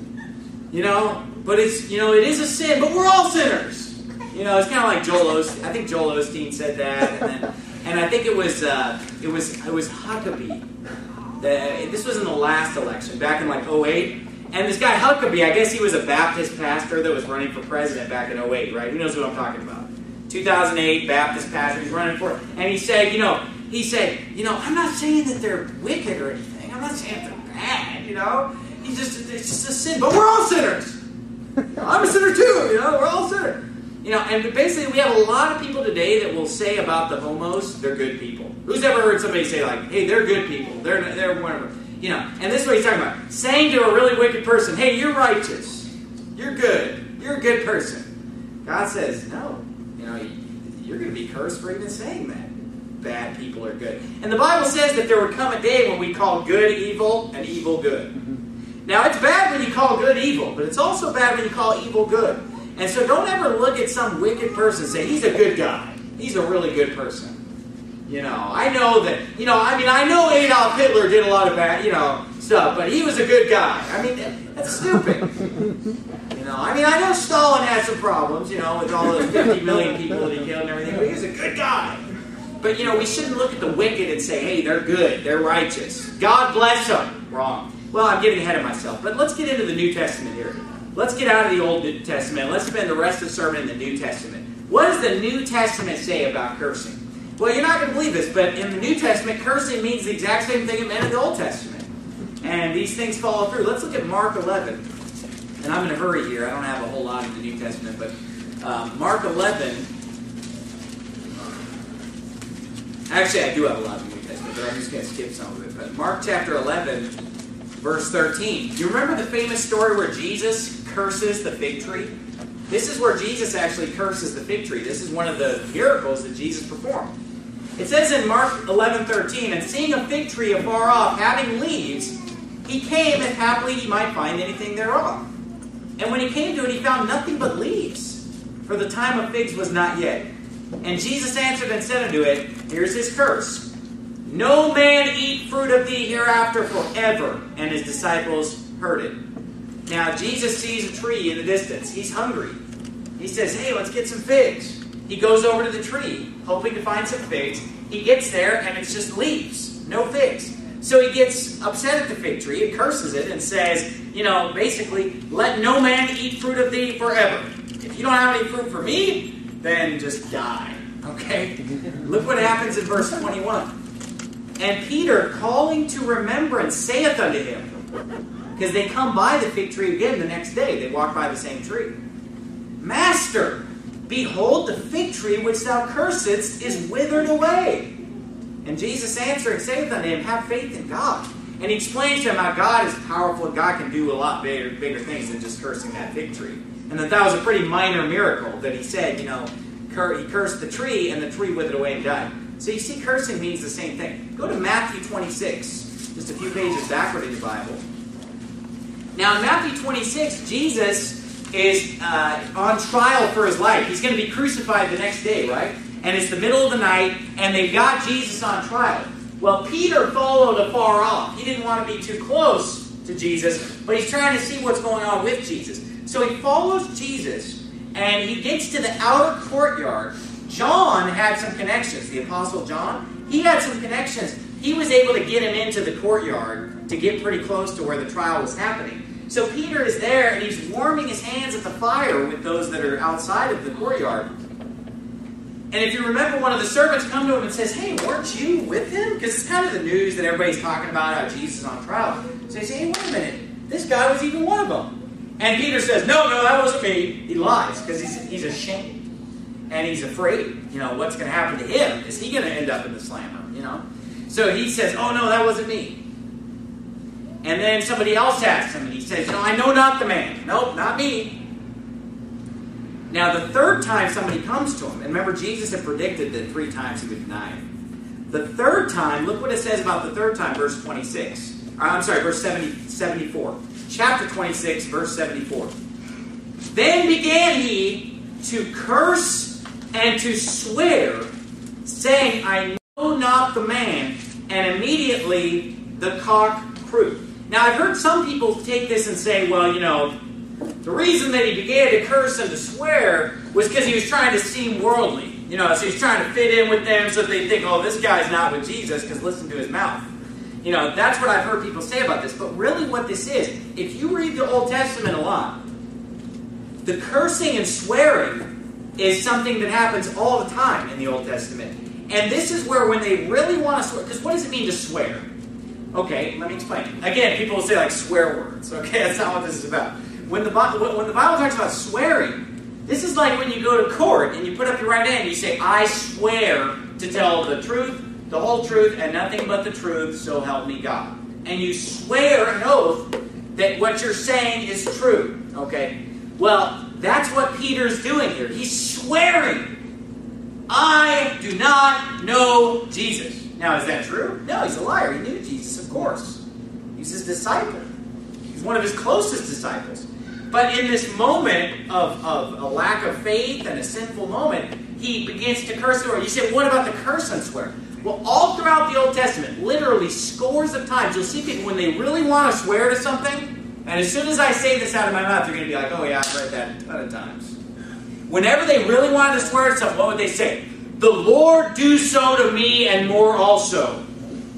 You know, but it's you know it is a sin, but we're all sinners. You know, it's kind of like Joel Osteen. I think Joel Osteen said that, and then, and I think it was uh, it was it was Huckabee. The, this was in the last election, back in like oh eight. And this guy Huckabee, I guess he was a Baptist pastor that was running for president back in oh eight, right? Who knows what I'm talking about? two thousand eight, Baptist pastor, he's running for it. And he said, you know, he said, you know, I'm not saying that they're wicked or anything. I'm not saying they're bad, you know. He's just, it's just a sin. But we're all sinners. I'm a sinner too, you know. We're all sinners. You know, and basically we have a lot of people today that will say about the homos, they're good people. Who's ever heard somebody say like, hey, they're good people. They're, they're whatever. You know, and this is what he's talking about. Saying to a really wicked person, hey, you're righteous. You're good. You're a good person. God says, no. You know, you're going to be cursed for even saying that. Bad people are good. And the Bible says that there would come a day when we call good evil and evil good. Mm-hmm. Now, it's bad when you call good evil, but it's also bad when you call evil good. And so don't ever look at some wicked person and say, he's a good guy. He's a really good person. You know, I know that, you know, I mean, I know Adolf Hitler did a lot of bad, you know, stuff, but he was a good guy. I mean, that, that's stupid. You know, I mean, I know Stalin had some problems, you know, with all those fifty million people that he killed and everything, but he was a good guy. But, you know, we shouldn't look at the wicked and say, hey, they're good, they're righteous. God bless them. Wrong. Well, I'm getting ahead of myself, but let's get into the New Testament here. Let's get out of the Old Testament. Let's spend the rest of the sermon in the New Testament. What does the New Testament say about cursing? Well, you're not going to believe this, but in the New Testament, cursing means the exact same thing it meant in the Old Testament. And these things follow through. Let's look at Mark eleven. And I'm in a hurry here. I don't have a whole lot in the New Testament, but um, Mark eleven. Actually, I do have a lot in the New Testament, but I'm just going to skip some of it. But Mark chapter eleven, verse thirteen. Do you remember the famous story where Jesus curses the fig tree? This is where Jesus actually curses the fig tree. This is one of the miracles that Jesus performed. It says in Mark eleven thirteen, and seeing a fig tree afar off, having leaves, he came, if haply he might find anything thereof. And when he came to it, he found nothing but leaves, for the time of figs was not yet. And Jesus answered and said unto it, here's his curse. No man eat fruit of thee hereafter forever. And his disciples heard it. Now, Jesus sees a tree in the distance. He's hungry. He says, hey, let's get some figs. He goes over to the tree, hoping to find some figs. He gets there, and it's just leaves. No figs. So he gets upset at the fig tree and curses it and says, you know, basically, let no man eat fruit of thee forever. If you don't have any fruit for me, then just die. Okay? Look what happens in verse twenty-one. And Peter, calling to remembrance, saith unto him, because they come by the fig tree again the next day. They walk by the same tree. Master, behold, the fig tree which thou cursedst is withered away. And Jesus answering saith unto him, have faith in God. And he explains to him how God is powerful and God can do a lot bigger, bigger things than just cursing that fig tree. And that that was a pretty minor miracle that he said, you know, cur he cursed the tree and the tree withered away and died. So you see, cursing means the same thing. Go to Matthew twenty-six, just a few pages backward in your Bible. Now in Matthew twenty-six, Jesus is uh, on trial for his life. He's going to be crucified the next day, right? And it's the middle of the night, and they've got Jesus on trial. Well, Peter followed afar off. He didn't want to be too close to Jesus, but he's trying to see what's going on with Jesus. So he follows Jesus, and he gets to the outer courtyard. John had some connections, the Apostle John. He had some connections. He was able to get him into the courtyard to get pretty close to where the trial was happening. So Peter is there, and he's warming his hands at the fire with those that are outside of the courtyard. And if you remember, one of the servants come to him and says, hey, weren't you with him? Because it's kind of the news that everybody's talking about how Jesus is on trial. So they say, hey, wait a minute. This guy was even one of them. And Peter says, no, no, that wasn't me. He lies because he's, he's ashamed. And he's afraid, you know, what's going to happen to him. Is he going to end up in the slammer, you know? So he says, oh, no, that wasn't me. And then somebody else asks him, and he says, no, I know not the man. Nope, not me. Now, the third time somebody comes to him, and remember, Jesus had predicted that three times he would deny him. The third time, look what it says about the third time, verse twenty-six. Or, I'm sorry, verse seventy, seventy-four. Chapter twenty-six, verse seventy-four. Then began he to curse and to swear, saying, I know not the man. And immediately the cock crew. Now, I've heard some people take this and say, well, you know, the reason that he began to curse and to swear was because he was trying to seem worldly. You know, so he's trying to fit in with them so that they think, oh, this guy's not with Jesus because listen to his mouth. You know, that's what I've heard people say about this. But really what this is, if you read the Old Testament a lot, the cursing and swearing is something that happens all the time in the Old Testament. And this is where when they really want to swear, because what does it mean to swear? Okay, let me explain. Again, people will say like swear words. Okay, that's not what this is about. When the, when the Bible talks about swearing, this is like when you go to court and you put up your right hand and you say, I swear to tell the truth, the whole truth, and nothing but the truth, so help me God. And you swear an oath that what you're saying is true. Okay? Well, that's what Peter's doing here. He's swearing, I do not know Jesus. Now, is that true? No, he's a liar. He knew Jesus, of course. He's his disciple. He's one of his closest disciples. But in this moment of, of a lack of faith and a sinful moment, he begins to curse the Lord. You say, what about the curse and swear? Well, all throughout the Old Testament, literally scores of times, you'll see people when they really want to swear to something, and as soon as I say this out of my mouth, they're going to be like, oh yeah, I've read that a ton of times. Whenever they really wanted to swear to something, what would they say? The Lord do so to me and more also.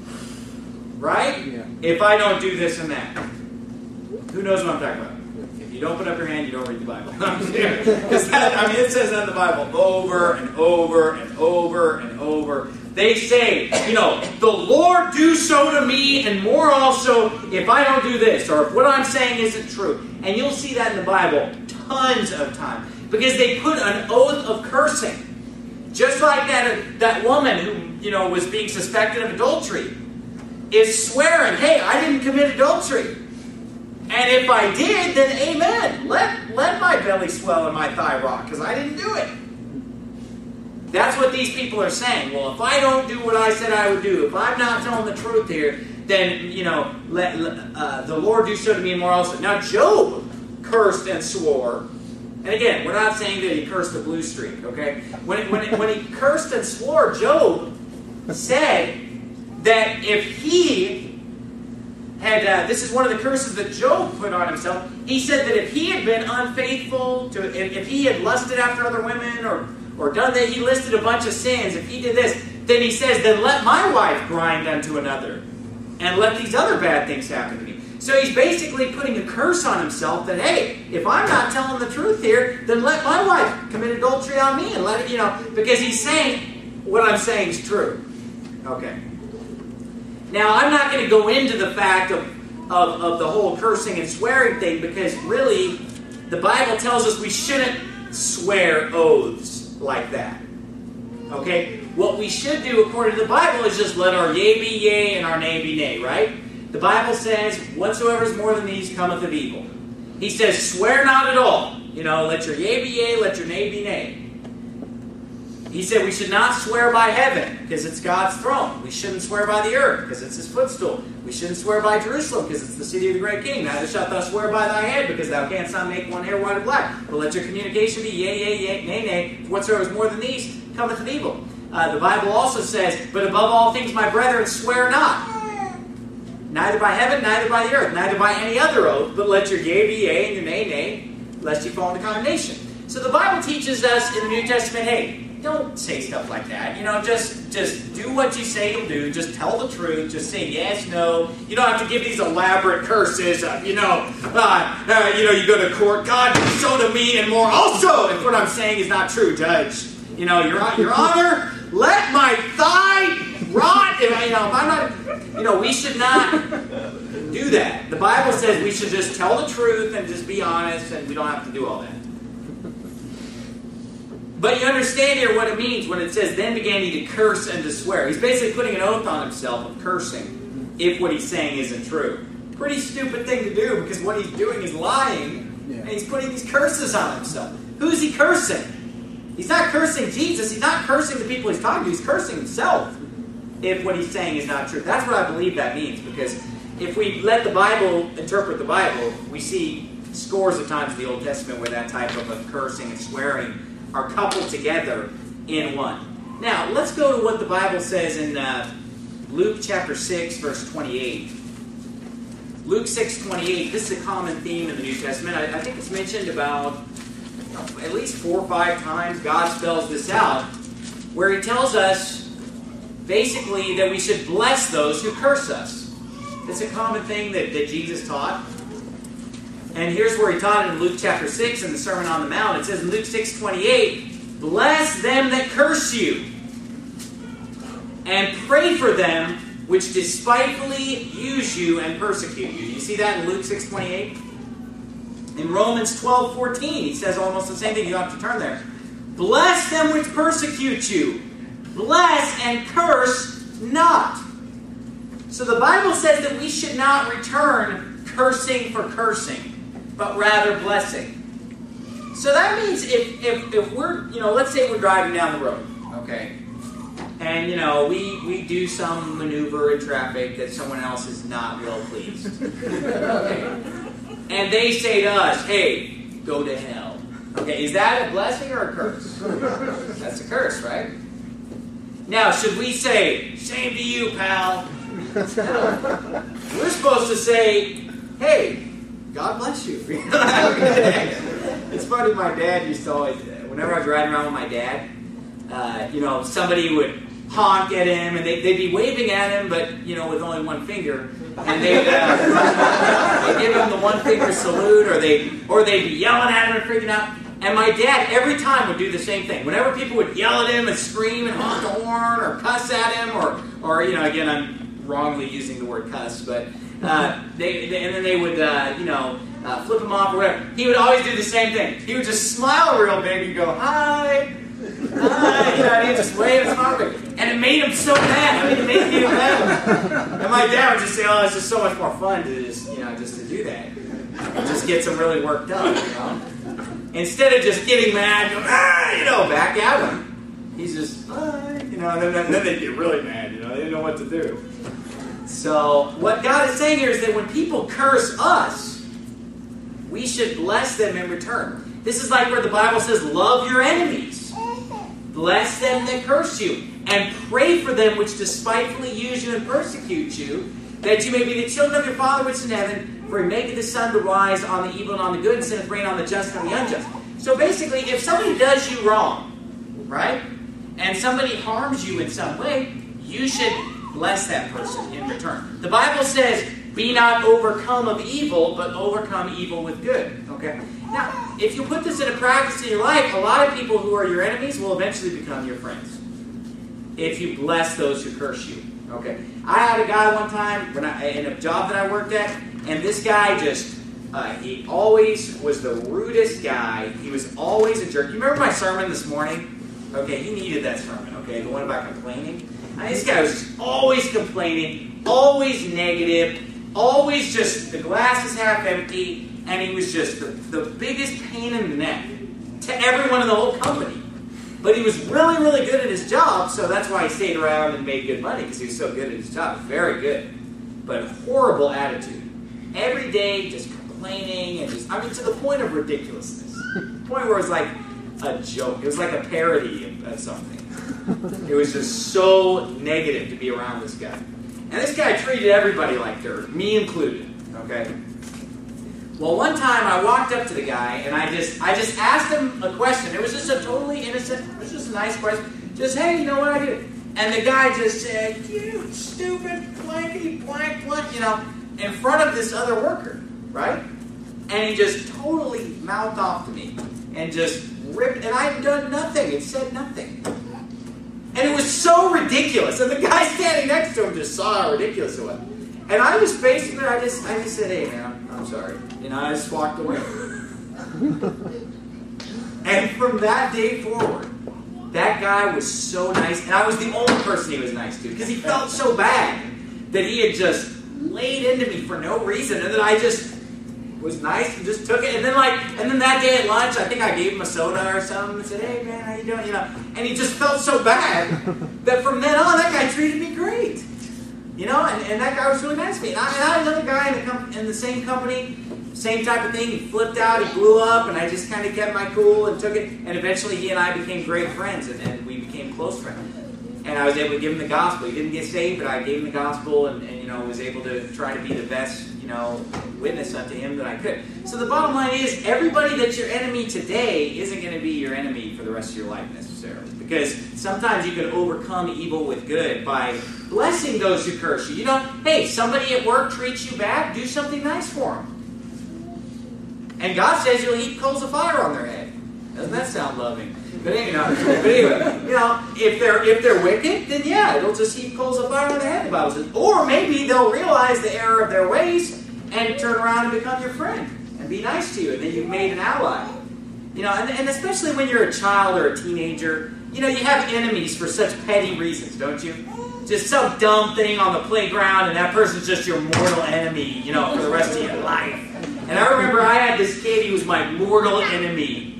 Right? Yeah. If I don't do this and that. Who knows what I'm talking about? If you don't put up your hand, you don't read the Bible. Because I mean, it says that in the Bible over and over and over and over. They say, you know, the Lord do so to me and more also if I don't do this, or if what I'm saying isn't true. And you'll see that in the Bible tons of times. Because they put an oath of cursing. Just like that, that woman who, you know, was being suspected of adultery is swearing, hey, I didn't commit adultery. And if I did, then amen. Let, let my belly swell and my thigh rock, because I didn't do it. That's what these people are saying. Well, if I don't do what I said I would do, if I'm not telling the truth here, then, you know, let uh, the Lord do so to me and more also. Now, Job cursed and swore. And again, we're not saying that he cursed the blue streak, okay? When, when, when he cursed and swore, Job said that if he had, uh, this is one of the curses that Job put on himself, he said that if he had been unfaithful, to, if, if he had lusted after other women or, or done that, he listed a bunch of sins, if he did this, then he says, then let my wife grind unto another, and let these other bad things happen to me. So he's basically putting a curse on himself that, hey, if I'm not telling the truth here, then let my wife commit adultery on me and let it, you know, because he's saying what I'm saying is true. Okay. Now, I'm not going to go into the fact of, of, of the whole cursing and swearing thing because really the Bible tells us we shouldn't swear oaths like that. Okay? What we should do according to the Bible is just let our yea be yea and our nay be nay, right? The The Bible says, whatsoever is more than these cometh of evil. He says, swear not at all. You know, let your yea be yea, let your nay be nay. He said we should not swear by heaven, because it's God's throne. We shouldn't swear by the earth, because it's his footstool. We shouldn't swear by Jerusalem, because it's the city of the great king. Neither shalt thou swear by thy head, because thou canst not make one hair white or black. But let your communication be yea, yea, yea, nay, nay. Whatsoever is more than these cometh of evil. Uh, the Bible also says, but above all things, my brethren, swear not. Neither by heaven, neither by the earth, neither by any other oath, but let your yea be yea, and your nay, nay, lest you fall into condemnation. So the Bible teaches us in the New Testament, hey, don't say stuff like that. You know, just just do what you say you'll do. Just tell the truth. Just say yes, no. You don't have to give these elaborate curses of, you know, uh, uh, you know, you go to court, God, so to me and more also. If what I'm saying is not true, Judge. You know, Your, your Honor, let my thigh rot. If I, you know, if I'm not, you know, we should not do that. The Bible says we should just tell the truth and just be honest, and we don't have to do all that. But you understand here what it means when it says, then began he to curse and to swear. He's basically putting an oath on himself of cursing if what he's saying isn't true. Pretty stupid thing to do, because what he's doing is lying, yeah. And he's putting these curses on himself. Who's he cursing? He's not cursing Jesus. He's not cursing the people he's talking to. He's cursing himself if what he's saying is not true. That's what I believe that means, because if we let the Bible interpret the Bible, we see scores of times in the Old Testament where that type of a cursing and swearing are coupled together in one. Now, let's go to what the Bible says in uh, Luke chapter six, verse twenty-eight. Luke six twenty-eight, this is a common theme in the New Testament. I, I think it's mentioned about you know, at least four or five times. God spells this out, where he tells us basically that we should bless those who curse us. It's a common thing that, that Jesus taught. And here's where he taught it in Luke chapter six in the Sermon on the Mount. It says in Luke six twenty-eight, bless them that curse you, and pray for them which despitefully use you and persecute you. You see that in Luke six twenty-eight? In Romans twelve fourteen, he says almost the same thing. You don't have to turn there. Bless them which persecute you. Bless and curse not. So the Bible says that we should not return cursing for cursing, but rather blessing. So that means if, if, if we're, you know, let's say we're driving down the road, okay? And, you know, we, we do some maneuver in traffic that someone else is not real pleased. Okay? And they say to us, hey, go to hell. Okay, is that a blessing or a curse? That's a curse, right? Now, should we say, shame to you, pal? No. We're supposed to say, hey, God bless you. It's funny, my dad used to always, whenever I was riding around with my dad, uh, you know, somebody would honk at him, and they, they'd be waving at him, but, you know, with only one finger. And they'd, uh, they'd give him the one finger salute, or, they, or they'd be yelling at him and freaking out. And my dad, every time, would do the same thing. Whenever people would yell at him and scream and honk the horn, or cuss at him, or, or you know, again, I'm wrongly using the word cuss, but uh, they, they and then they would, uh, you know, uh, flip him off or whatever. He would always do the same thing. He would just smile real big and go, hi, hi, you know, and he'd just wave and smile big. And it made him so mad. I mean, it made me mad. And my dad would just say, oh, it's just so much more fun to just, you know, just to do that. It just gets him really worked up, you know. Instead of just getting mad, go, ah, you know, back at him. He's just, ah, you know, and then, then they get really mad, you know, they didn't know what to do. So, what God is saying here is that when people curse us, we should bless them in return. This is like where the Bible says, love your enemies. Bless them that curse you, and pray for them which despitefully use you and persecute you, that you may be the children of your Father which is in heaven, for he maketh the sun to rise on the evil and on the good, and sendeth rain on the just and on the unjust. So basically, if somebody does you wrong, right, and somebody harms you in some way, you should bless that person in return. The Bible says, be not overcome of evil, but overcome evil with good. Okay? Now, if you put this into practice in your life, a lot of people who are your enemies will eventually become your friends. If you bless those who curse you. Okay? I had a guy one time when I, in a job that I worked at, and this guy just, uh, he always was the rudest guy. He was always a jerk. You remember my sermon this morning? Okay, he needed that sermon, okay? The one about complaining. I mean, this guy was just always complaining, always negative, always just, the glass is half empty, and he was just the, the biggest pain in the neck to everyone in the whole company. But he was really, really good at his job, so that's why he stayed around and made good money, because he was so good at his job. Very good. But horrible attitude. Every day just complaining, and just, I mean, to the point of ridiculousness. The point where it was like a joke. It was like a parody of, of something. It was just so negative to be around this guy. And this guy treated everybody like dirt, me included, okay? Well, one time I walked up to the guy, and I just I just asked him a question. It was just a totally innocent, it was just a nice question. Just, hey, you know what I do? And the guy just said, you stupid blankety blank blank, you know, in front of this other worker, right? And he just totally mouthed off to me and just ripped, and I had done nothing and said nothing. And it was so ridiculous. And the guy standing next to him just saw how ridiculous it was. And I was facing there, I just I just said, hey man, I'm, I'm sorry. You know, I just walked away. And from that day forward, that guy was so nice. And I was the only person he was nice to. Because he felt so bad that he had just laid into me for no reason. And then I just was nice and just took it. And then like, and then that day at lunch, I think I gave him a soda or something and said, hey man, how you doing? You know, and he just felt so bad that from then on, that guy treated me great. You know, and, and that guy was really nice to me. And I, and I had another guy in the, com- in the same company, same type of thing. He flipped out, he blew up, and I just kind of kept my cool and took it. And eventually he and I became great friends, and, and we became close friends. And I was able to give him the gospel. He didn't get saved, but I gave him the gospel and, and you know, was able to try to be the best, you know, witness unto him that I could. So the bottom line is, everybody that's your enemy today isn't going to be your enemy for the rest of your life necessarily. Because sometimes you can overcome evil with good by blessing those who curse you. You know, hey, somebody at work treats you bad, do something nice for them. And God says you'll heap coals of fire on their head. Doesn't that sound loving? But anyway, but anyway, you know, if they're if they're wicked, then yeah, it'll just heap coals of fire on their head, the Bible says. Or maybe they'll realize the error of their ways and turn around and become your friend and be nice to you, and then you've made an ally. You know, and, and especially when you're a child or a teenager, you know, you have enemies for such petty reasons, don't you? Just some dumb thing on the playground, and that person's just your mortal enemy, you know, for the rest of your life. And I remember I had this kid, he was my mortal enemy.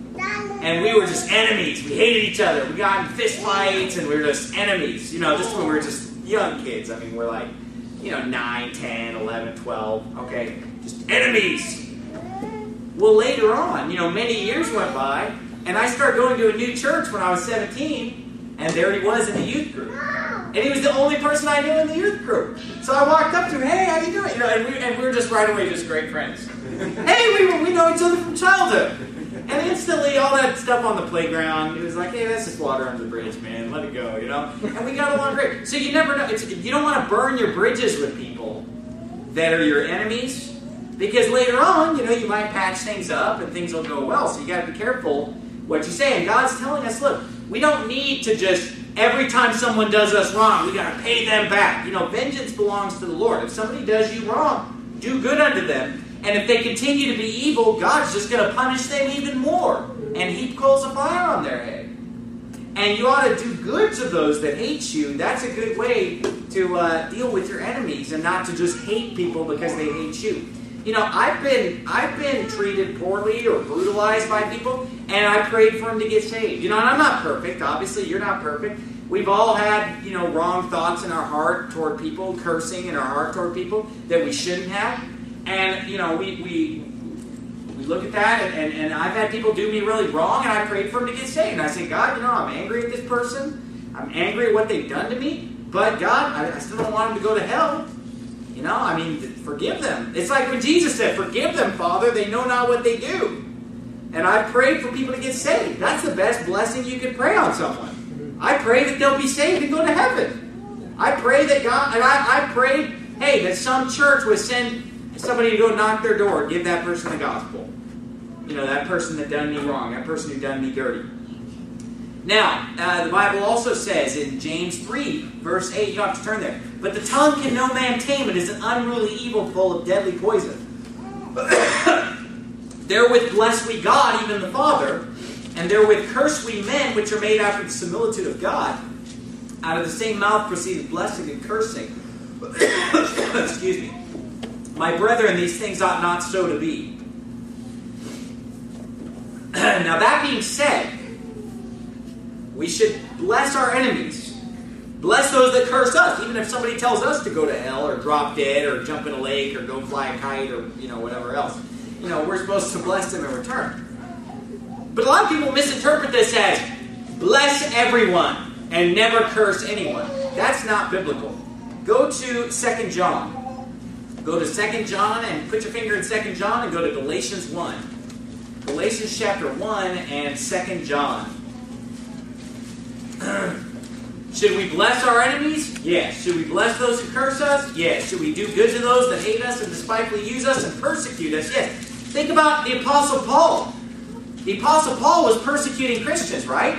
And we were just enemies. We hated each other. We got in fist fights, and we were just enemies. You know, this is when we were just young kids. I mean, we're like, you know, nine, ten, eleven, twelve. Okay? Just enemies. Well, later on, you know, many years went by, and I started going to a new church when I was seventeen, and there he was in the youth group. And he was the only person I knew in the youth group. So I walked up to him, hey, how you doing? You know, and we, and we were just right away just great friends. Hey, we, we know each other from childhood. And instantly, all that stuff on the playground, it was like, hey, that's just water under the bridge, man. Let it go, you know? And we got along great. So you never know. It's, you don't want to burn your bridges with people that are your enemies, because later on, you know, you might patch things up and things will go well. So you got to be careful what you say. And God's telling us, look, we don't need to just, every time someone does us wrong, we got to pay them back. You know, vengeance belongs to the Lord. If somebody does you wrong, do good unto them. And if they continue to be evil, God's just going to punish them even more and heap coals of fire on their head. And you ought to do good to those that hate you. That's a good way to uh, deal with your enemies, and not to just hate people because they hate you. You know, I've been I've been treated poorly or brutalized by people, and I prayed for them to get saved. You know, and I'm not perfect. Obviously, you're not perfect. We've all had, you know, wrong thoughts in our heart toward people, cursing in our heart toward people that we shouldn't have. And, you know, we we, we look at that, and, and, and I've had people do me really wrong, and I prayed for them to get saved. And I say, God, you know, I'm angry at this person. I'm angry at what they've done to me. But, God, I, I still don't want them to go to hell. You know, I mean, forgive them. It's like when Jesus said, forgive them, Father. They know not what they do. And I prayed for people to get saved. That's the best blessing you could pray on someone. I pray that they'll be saved and go to heaven. I pray that God, and I, I prayed, hey, that some church would send somebody to go knock their door, give that person the gospel. You know, that person that done me wrong, that person who done me dirty. Now, uh, the Bible also says in James three, verse eight, you don't have to turn there, but the tongue can no man tame. It is an unruly evil full of deadly poison. Therewith bless we God, even the Father, and therewith curse we men, which are made after the similitude of God. Out of the same mouth proceeded blessing and cursing. Excuse me. My brethren, these things ought not so to be. Now that being said, we should bless our enemies. Bless those that curse us. Even if somebody tells us to go to hell or drop dead or jump in a lake or go fly a kite or you know whatever else. You know, we're supposed to bless them in return. But a lot of people misinterpret this as bless everyone and never curse anyone. That's not biblical. Go to Second John. Go to Second John and put your finger in Second John and go to Galatians one. Galatians chapter one and Second John. Should we bless our enemies? Yes. Should we bless those who curse us? Yes. Should we do good to those that hate us and despitefully use us and persecute us? Yes. Think about the Apostle Paul. The Apostle Paul was persecuting Christians, right?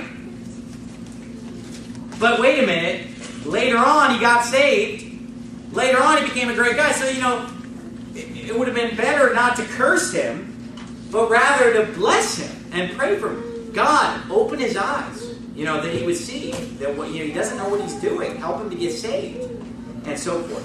But wait a minute. Later on, he got saved. Later on, he became a great guy. So, you know, it, it would have been better not to curse him, but rather to bless him and pray for him. God, open his eyes, you know, that he would see that what, you know, he doesn't know what he's doing. Help him to get saved, and so forth.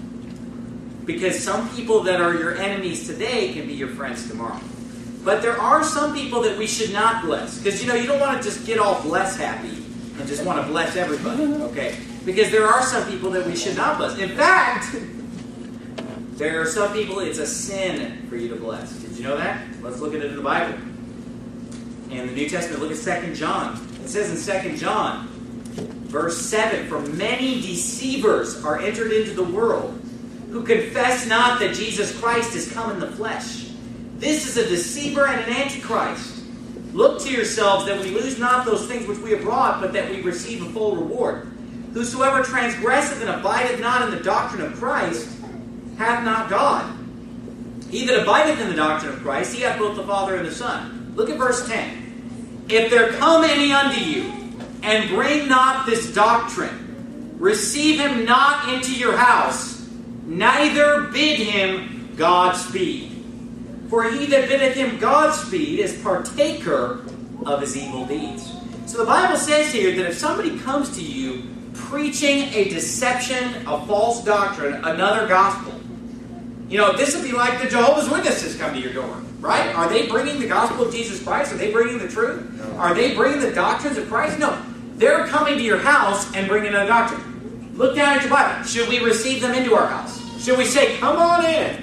Because some people that are your enemies today can be your friends tomorrow. But there are some people that we should not bless. Because, you know, you don't want to just get all bless happy and just want to bless everybody, okay? Because there are some people that we should not bless. In fact, there are some people it's a sin for you to bless. Did you know that? Let's look at it in the Bible. In the New Testament, look at Second John. It says in Second John, verse seven, for many deceivers are entered into the world, who confess not that Jesus Christ is come in the flesh. This is a deceiver and an antichrist. Look to yourselves that we lose not those things which we have wrought, but that we receive a full reward. Whosoever transgresseth and abideth not in the doctrine of Christ hath not God. He that abideth in the doctrine of Christ, he hath both the Father and the Son. Look at verse ten. If there come any unto you, and bring not this doctrine, receive him not into your house, neither bid him Godspeed. For he that biddeth him Godspeed is partaker of his evil deeds. So the Bible says here that if somebody comes to you preaching a deception, a false doctrine, another gospel, you know, this would be like the Jehovah's Witnesses come to your door, right? Are they bringing the gospel of Jesus Christ? Are they bringing the truth? No. Are they bringing the doctrines of Christ? No. They're coming to your house and bringing a doctrine. Look down at your Bible. Should we receive them into our house? Should we say, come on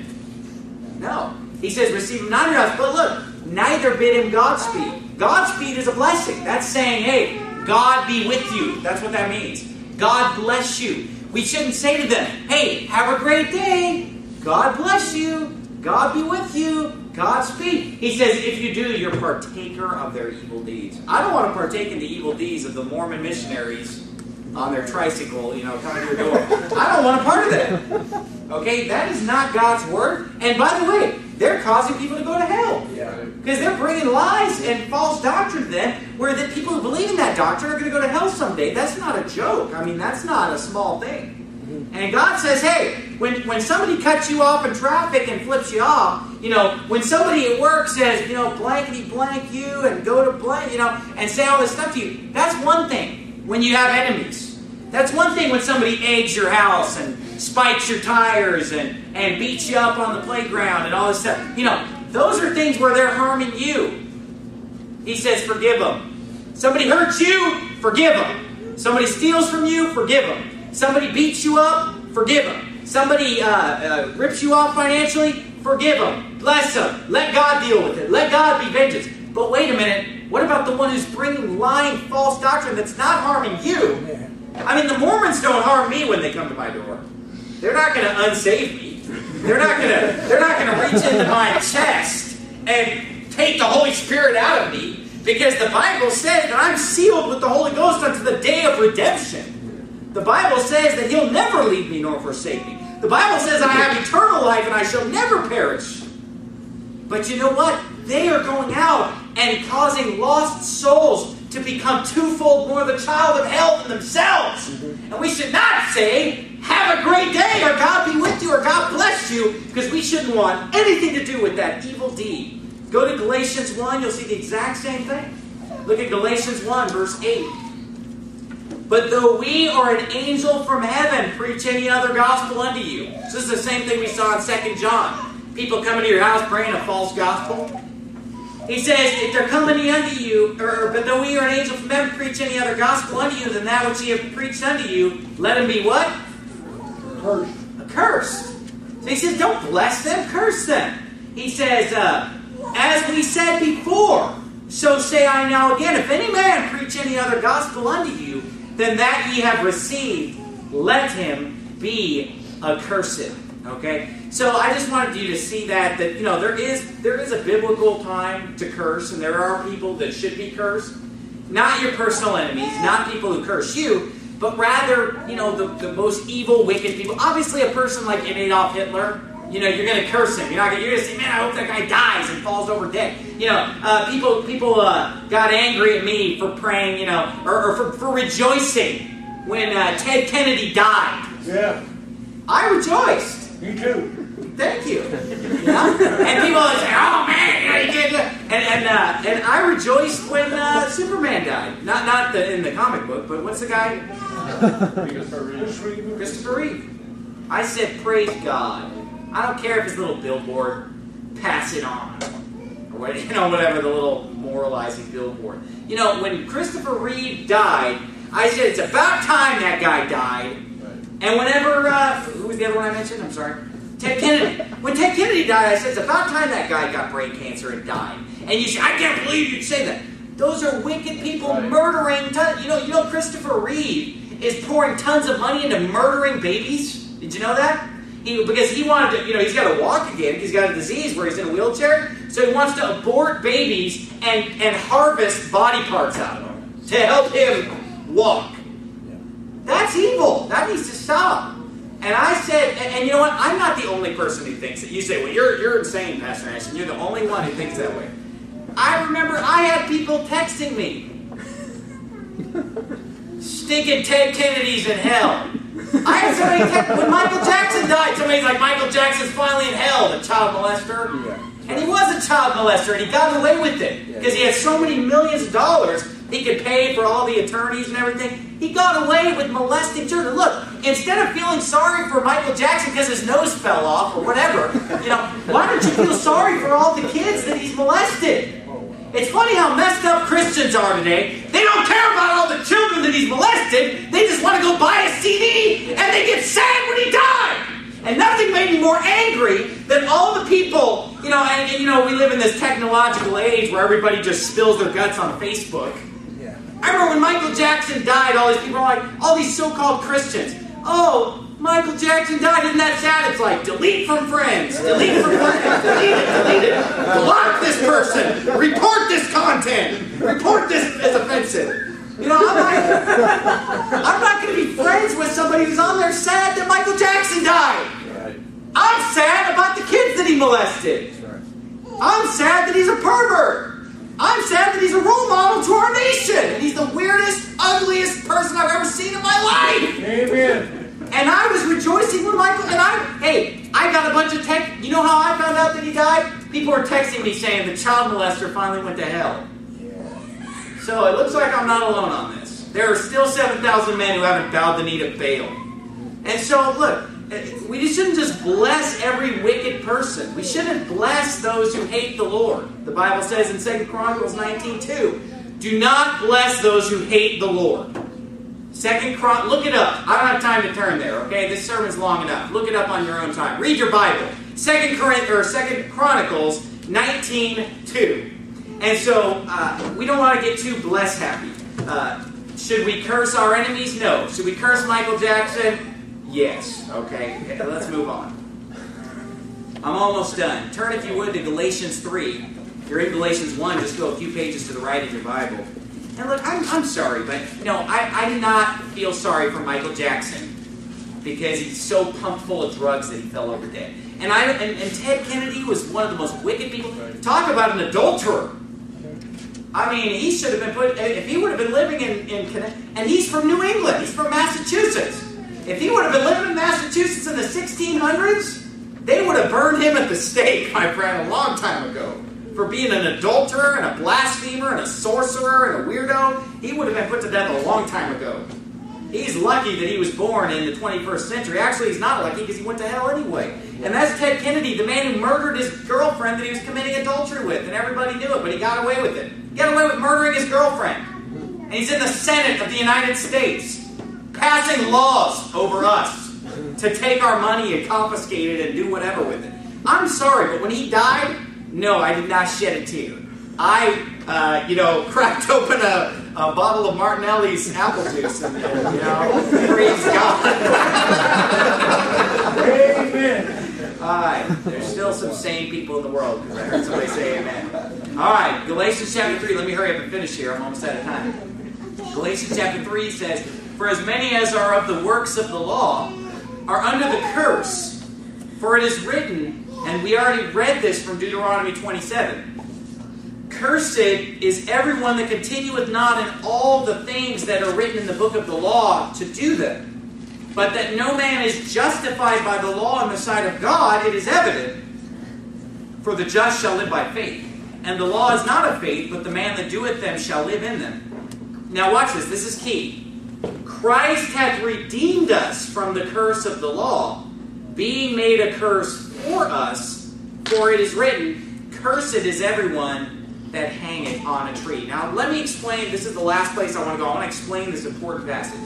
in? No. He says, receive him not in your house. But look, neither bid him Godspeed. Godspeed is a blessing. That's saying, hey, God be with you. That's what that means. God bless you. We shouldn't say to them, hey, have a great day. God bless you. God be with you. Godspeed. He says, if you do, you're partaker of their evil deeds. I don't want to partake in the evil deeds of the Mormon missionaries on their tricycle, you know, coming to your door. I don't want a part of that. Okay? That is not God's word. And by the way, they're causing people to go to hell. Because they're bringing lies and false doctrine to them, where the people who believe in that doctrine are going to go to hell someday. That's not a joke. I mean, that's not a small thing. And God says, hey, when, when somebody cuts you off in traffic and flips you off, you know, when somebody at work says, you know, blankety blank you and go to blank, you know, and say all this stuff to you, that's one thing when you have enemies. That's one thing when somebody eggs your house and spikes your tires and, and beats you up on the playground and all this stuff. You know, those are things where they're harming you. He says, forgive them. Somebody hurts you, forgive them. Somebody steals from you, forgive them. Somebody beats you up, forgive them. Somebody uh, uh, rips you off financially, forgive them. Bless them. Let God deal with it. Let God be vengeance. But wait a minute. What about the one who's bringing lying, false doctrine that's not harming you? I mean, the Mormons don't harm me when they come to my door. They're not going to unsave me. They're not going to. They're not going to reach into my chest and take the Holy Spirit out of me, because the Bible says that I'm sealed with the Holy Ghost unto the day of redemption. The Bible says that He'll never leave me nor forsake me. The Bible says I have eternal life and I shall never perish. But you know what? They are going out and causing lost souls to become twofold more the child of hell than themselves. Mm-hmm. And we should not say, have a great day, or God be with you, or God bless you, because we shouldn't want anything to do with that evil deed. Go to Galatians one, you'll see the exact same thing. Look at Galatians one, verse eight. But though we or an angel from heaven preach any other gospel unto you. So this is the same thing we saw in Second John. People coming to your house praying a false gospel. He says, if they're coming unto you, or but though we or an angel from heaven preach any other gospel unto you than that which ye have preached unto you, let him be what? Cursed. Accursed. So he says, don't bless them, curse them. He says, uh, as we said before, so say I now again, if any man preach any other gospel unto you, than that ye have received, let him be accursed. Okay? So I just wanted you to see that, that, you know, there is there is a biblical time to curse, and there are people that should be cursed. Not your personal enemies, not people who curse you, but rather, you know, the, the most evil, wicked people. Obviously, a person like Adolf Hitler, you know, you're going to curse him. You're not going to say, man, I hope that guy dies and falls over dead. You know, uh, people people uh, got angry at me for praying, you know, or, or for, for rejoicing when uh, Ted Kennedy died. Yeah. I rejoiced. Me too. Thank you. You know? And people would say, oh man, you know, you can't do it. And, and, uh, and I rejoiced when uh, Superman died. Not not the, in the comic book, but what's the guy? Christopher Reeve. Christopher Reeve. I said, praise God. I don't care if his little billboard, pass it on. Or what, you know, whatever, the little moralizing billboard. You know, when Christopher Reeve died, I said, it's about time that guy died. And whenever, uh, who was the other one I mentioned? I'm sorry. Ted Kennedy. When Ted Kennedy died, I said, it's about time that guy got brain cancer and died. And you say, I can't believe you'd say that. Those are wicked people right. murdering, ton- you know, you know Christopher Reeve is pouring tons of money into murdering babies? Did you know that? He, because he wanted to, you know, he's got to walk again. He's got a disease where he's in a wheelchair. So he wants to abort babies and, and harvest body parts out of them to help him walk. That's evil. That needs to stop. And I said, and, and you know what? I'm not the only person who thinks that. You say, well, you're you're insane, Pastor Anderson. You're the only one who thinks that way. I remember I had people texting me. Stinking Ted Kennedy's in hell. I had somebody text, when Michael Jackson died, somebody's like, Michael Jackson's finally in hell, the child molester. Yeah. And he was a child molester, and he got away with it. Because he had so many millions of dollars, he could pay for all the attorneys and everything. He got away with molesting children. Look, instead of feeling sorry for Michael Jackson because his nose fell off or whatever, you know, why don't you feel sorry for all the kids that he's molested? It's funny how messed up Christians are today. They don't care about all the children that he's molested. They just want to go buy a C D, and they get sad when he died. And nothing made me more angry than all the people, you know, and, and you know, we live in this technological age where everybody just spills their guts on Facebook. Yeah. I remember when Michael Jackson died, all these people are like, all these so-called Christians, oh, Michael Jackson died, isn't that sad? It's like, delete from friends, delete from friends, delete it, delete it, block this person, report this content, report this as offensive. You know, I'm not, I'm not going to be friends with somebody who's on there sad that Michael Jackson died. Right. I'm sad about the kids that he molested. Right. I'm sad that he's a pervert. I'm sad that he's a role model to our nation. And he's the weirdest, ugliest person I've ever seen in my life. Amen. And I was rejoicing when Michael, and I, hey, I got a bunch of text. You know how I found out that he died? People were texting me saying the child molester finally went to hell. So it looks like I'm not alone on this. There are still seven thousand men who haven't bowed the knee to Baal. And so, look, we shouldn't just bless every wicked person. We shouldn't bless those who hate the Lord. The Bible says in Second Chronicles nineteen two, do not bless those who hate the Lord. Second Chron- look it up. I don't have time to turn there, okay? This sermon's long enough. Look it up on your own time. Read your Bible. Second Corinth- or Second Chronicles nineteen two. And so, uh, we don't want to get too bless happy. Uh, should we curse our enemies? No. Should we curse Michael Jackson? Yes. Okay, let's move on. I'm almost done. Turn, if you would, to Galatians three. If you're in Galatians one, just go a few pages to the right in your Bible. And look, I'm, I'm sorry, but you know, I, I did not feel sorry for Michael Jackson because he's so pumped full of drugs that he fell over dead. And, I, and, and Ted Kennedy was one of the most wicked people. Talk about an adulterer. I mean, he should have been put, if he would have been living in, in, and he's from New England, he's from Massachusetts. If he would have been living in Massachusetts in the sixteen hundreds, they would have burned him at the stake, my friend, a long time ago. For being an adulterer and a blasphemer and a sorcerer and a weirdo, he would have been put to death a long time ago. He's lucky that he was born in the twenty-first century. Actually, he's not lucky because he went to hell anyway. And that's Ted Kennedy, the man who murdered his girlfriend that he was committing adultery with. And everybody knew it, but he got away with it. He got away with murdering his girlfriend. And he's in the Senate of the United States, passing laws over us to take our money and confiscate it and do whatever with it. I'm sorry, but when he died, no, I did not shed a tear. I, uh, you know, cracked open a, a bottle of Martinelli's apple juice and, and you know, praise God. Amen. All right, there's still some sane people in the world because I heard somebody say amen. All right, Galatians chapter three. Let me hurry up and finish here. I'm almost out of time. Galatians chapter three says, "For as many as are of the works of the law are under the curse, for it is written," and we already read this from Deuteronomy twenty-seven, "Cursed is everyone that continueth not in all the things that are written in the book of the law to do them. But that no man is justified by the law in the sight of God, it is evident. For the just shall live by faith. And the law is not of faith, but the man that doeth them shall live in them." Now watch this, this is key. "Christ hath redeemed us from the curse of the law, being made a curse for us, for it is written, Cursed is everyone that hangeth on a tree." Now let me explain, this is the last place I want to go. I want to explain this important passage.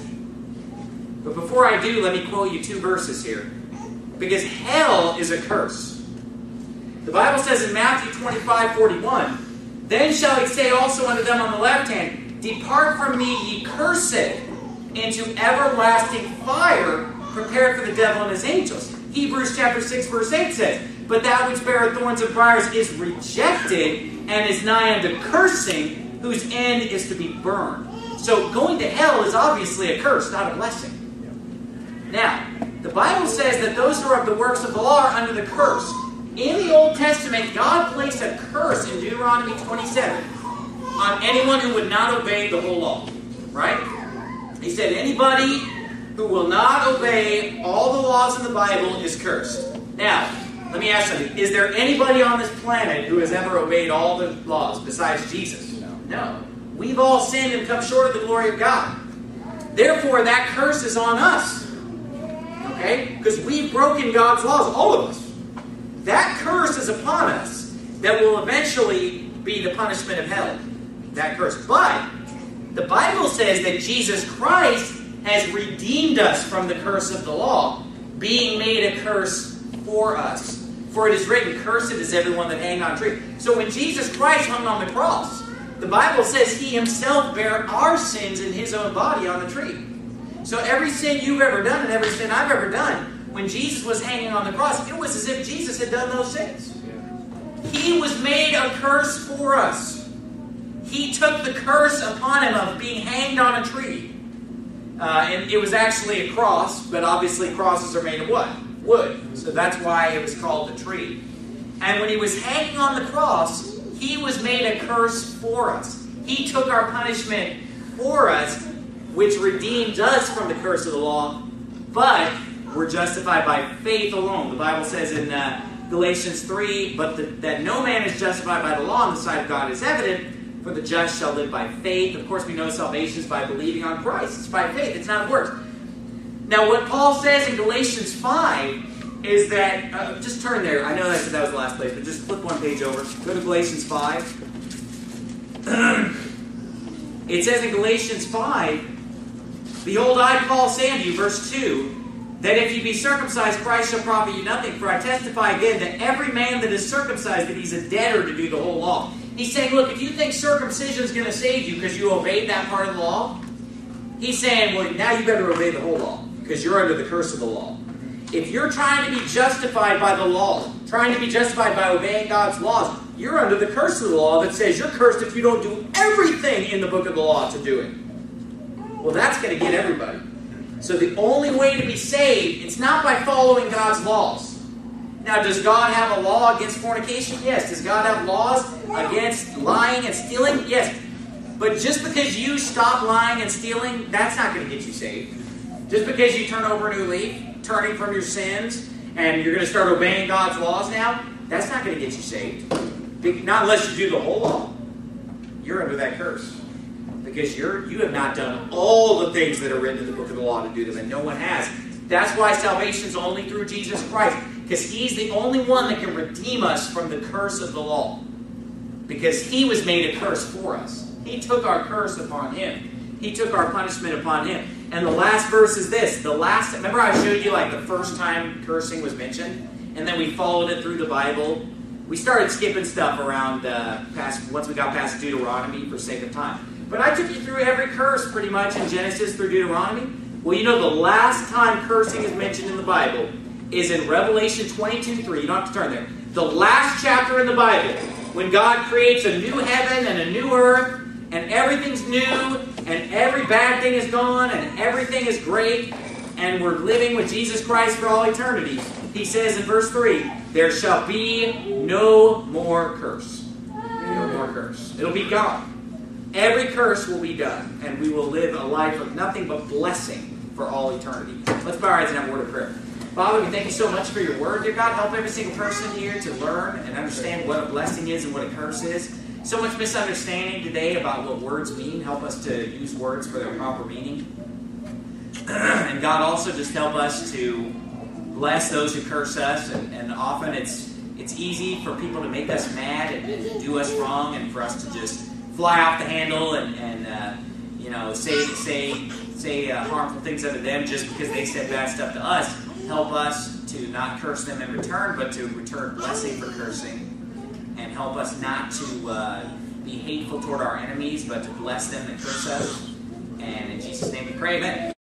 But before I do, let me quote you two verses here. Because hell is a curse. The Bible says in Matthew twenty-five forty-one, "Then shall he say also unto them on the left hand, Depart from me, ye cursed, into everlasting fire, prepared for the devil and his angels." Hebrews chapter six verse eight says, "But that which beareth thorns and briars is rejected, and is nigh unto cursing, whose end is to be burned." So going to hell is obviously a curse, not a blessing. Now, the Bible says that those who are of the works of the law are under the curse. In the Old Testament, God placed a curse in Deuteronomy twenty-seven on anyone who would not obey the whole law. Right? He said anybody who will not obey all the laws in the Bible is cursed. Now, let me ask something. Is there anybody on this planet who has ever obeyed all the laws besides Jesus? No. No. We've all sinned and come short of the glory of God. Therefore, that curse is on us. Okay? Because we've broken God's laws, all of us. That curse is upon us that will eventually be the punishment of hell. That curse. But the Bible says that Jesus Christ has redeemed us from the curse of the law, being made a curse for us. For it is written, Cursed is everyone that hangeth on a tree. So when Jesus Christ hung on the cross, the Bible says He Himself bare our sins in His own body on the tree. So every sin you've ever done and every sin I've ever done, when Jesus was hanging on the cross, it was as if Jesus had done those sins. He was made a curse for us. He took the curse upon Him of being hanged on a tree. Uh, and it was actually a cross, but obviously crosses are made of what? Wood. So that's why it was called a tree. And when He was hanging on the cross, He was made a curse for us. He took our punishment for us, which redeemed us from the curse of the law, but we're justified by faith alone. The Bible says in uh, Galatians three, but the, that no man is justified by the law on the sight of God is evident, for the just shall live by faith. Of course, we know salvation is by believing on Christ. It's by faith. It's not works. Now, what Paul says in Galatians five is that, uh, just turn there. I know that that was the last place, but just flip one page over. Go to Galatians five. It says in Galatians five, Behold, I, Paul, say unto you, verse two, that if you be circumcised, Christ shall profit you nothing. For I testify again that every man that is circumcised, that he's a debtor to do the whole law. He's saying, look, if you think circumcision is going to save you because you obeyed that part of the law, he's saying, well, now you better obey the whole law because you're under the curse of the law. If you're trying to be justified by the law, trying to be justified by obeying God's laws, you're under the curse of the law that says you're cursed if you don't do everything in the book of the law to do it. Well, that's going to get everybody. So the only way to be saved, it's not by following God's laws. Now, does God have a law against fornication? Yes. Does God have laws against lying and stealing? Yes. But just because you stop lying and stealing, that's not going to get you saved. Just because you turn over a new leaf, turning from your sins, and you're going to start obeying God's laws now, that's not going to get you saved. Not unless you do the whole law. You're under that curse. because you're you have not done all the things that are written in the book of the law to do them, and no one has. That's why salvation is only through Jesus Christ, because He's the only one that can redeem us from the curse of the law, because He was made a curse for us. He took our curse upon Him. He took our punishment upon Him. And the last verse is this. The last, remember I showed you like the first time cursing was mentioned? And then we followed it through the Bible. We started skipping stuff around uh, past once we got past Deuteronomy for sake of time. But I took you through every curse pretty much in Genesis through Deuteronomy. Well, you know the last time cursing is mentioned in the Bible is in Revelation twenty-two three. You don't have to turn there. The last chapter in the Bible, when God creates a new heaven and a new earth, and everything's new, and every bad thing is gone, and everything is great, and we're living with Jesus Christ for all eternity. He says in verse three, there shall be no more curse. No more curse. It'll be gone. Every curse will be done, and we will live a life of nothing but blessing for all eternity. Let's bow our heads and have a word of prayer. Father, we thank you so much for your word. Dear God, help every single person here to learn and understand what a blessing is and what a curse is. So much misunderstanding today about what words mean. Help us to use words for their proper meaning. And God, also just help us to bless those who curse us. And, and often it's it's easy for people to make us mad and, and to do us wrong, and for us to just fly off the handle and, and uh, you know, say say say uh, harmful things unto them just because they said bad stuff to us. Help us to not curse them in return, but to return blessing for cursing. And help us not to uh, be hateful toward our enemies, but to bless them that curse us. And in Jesus' name we pray, amen.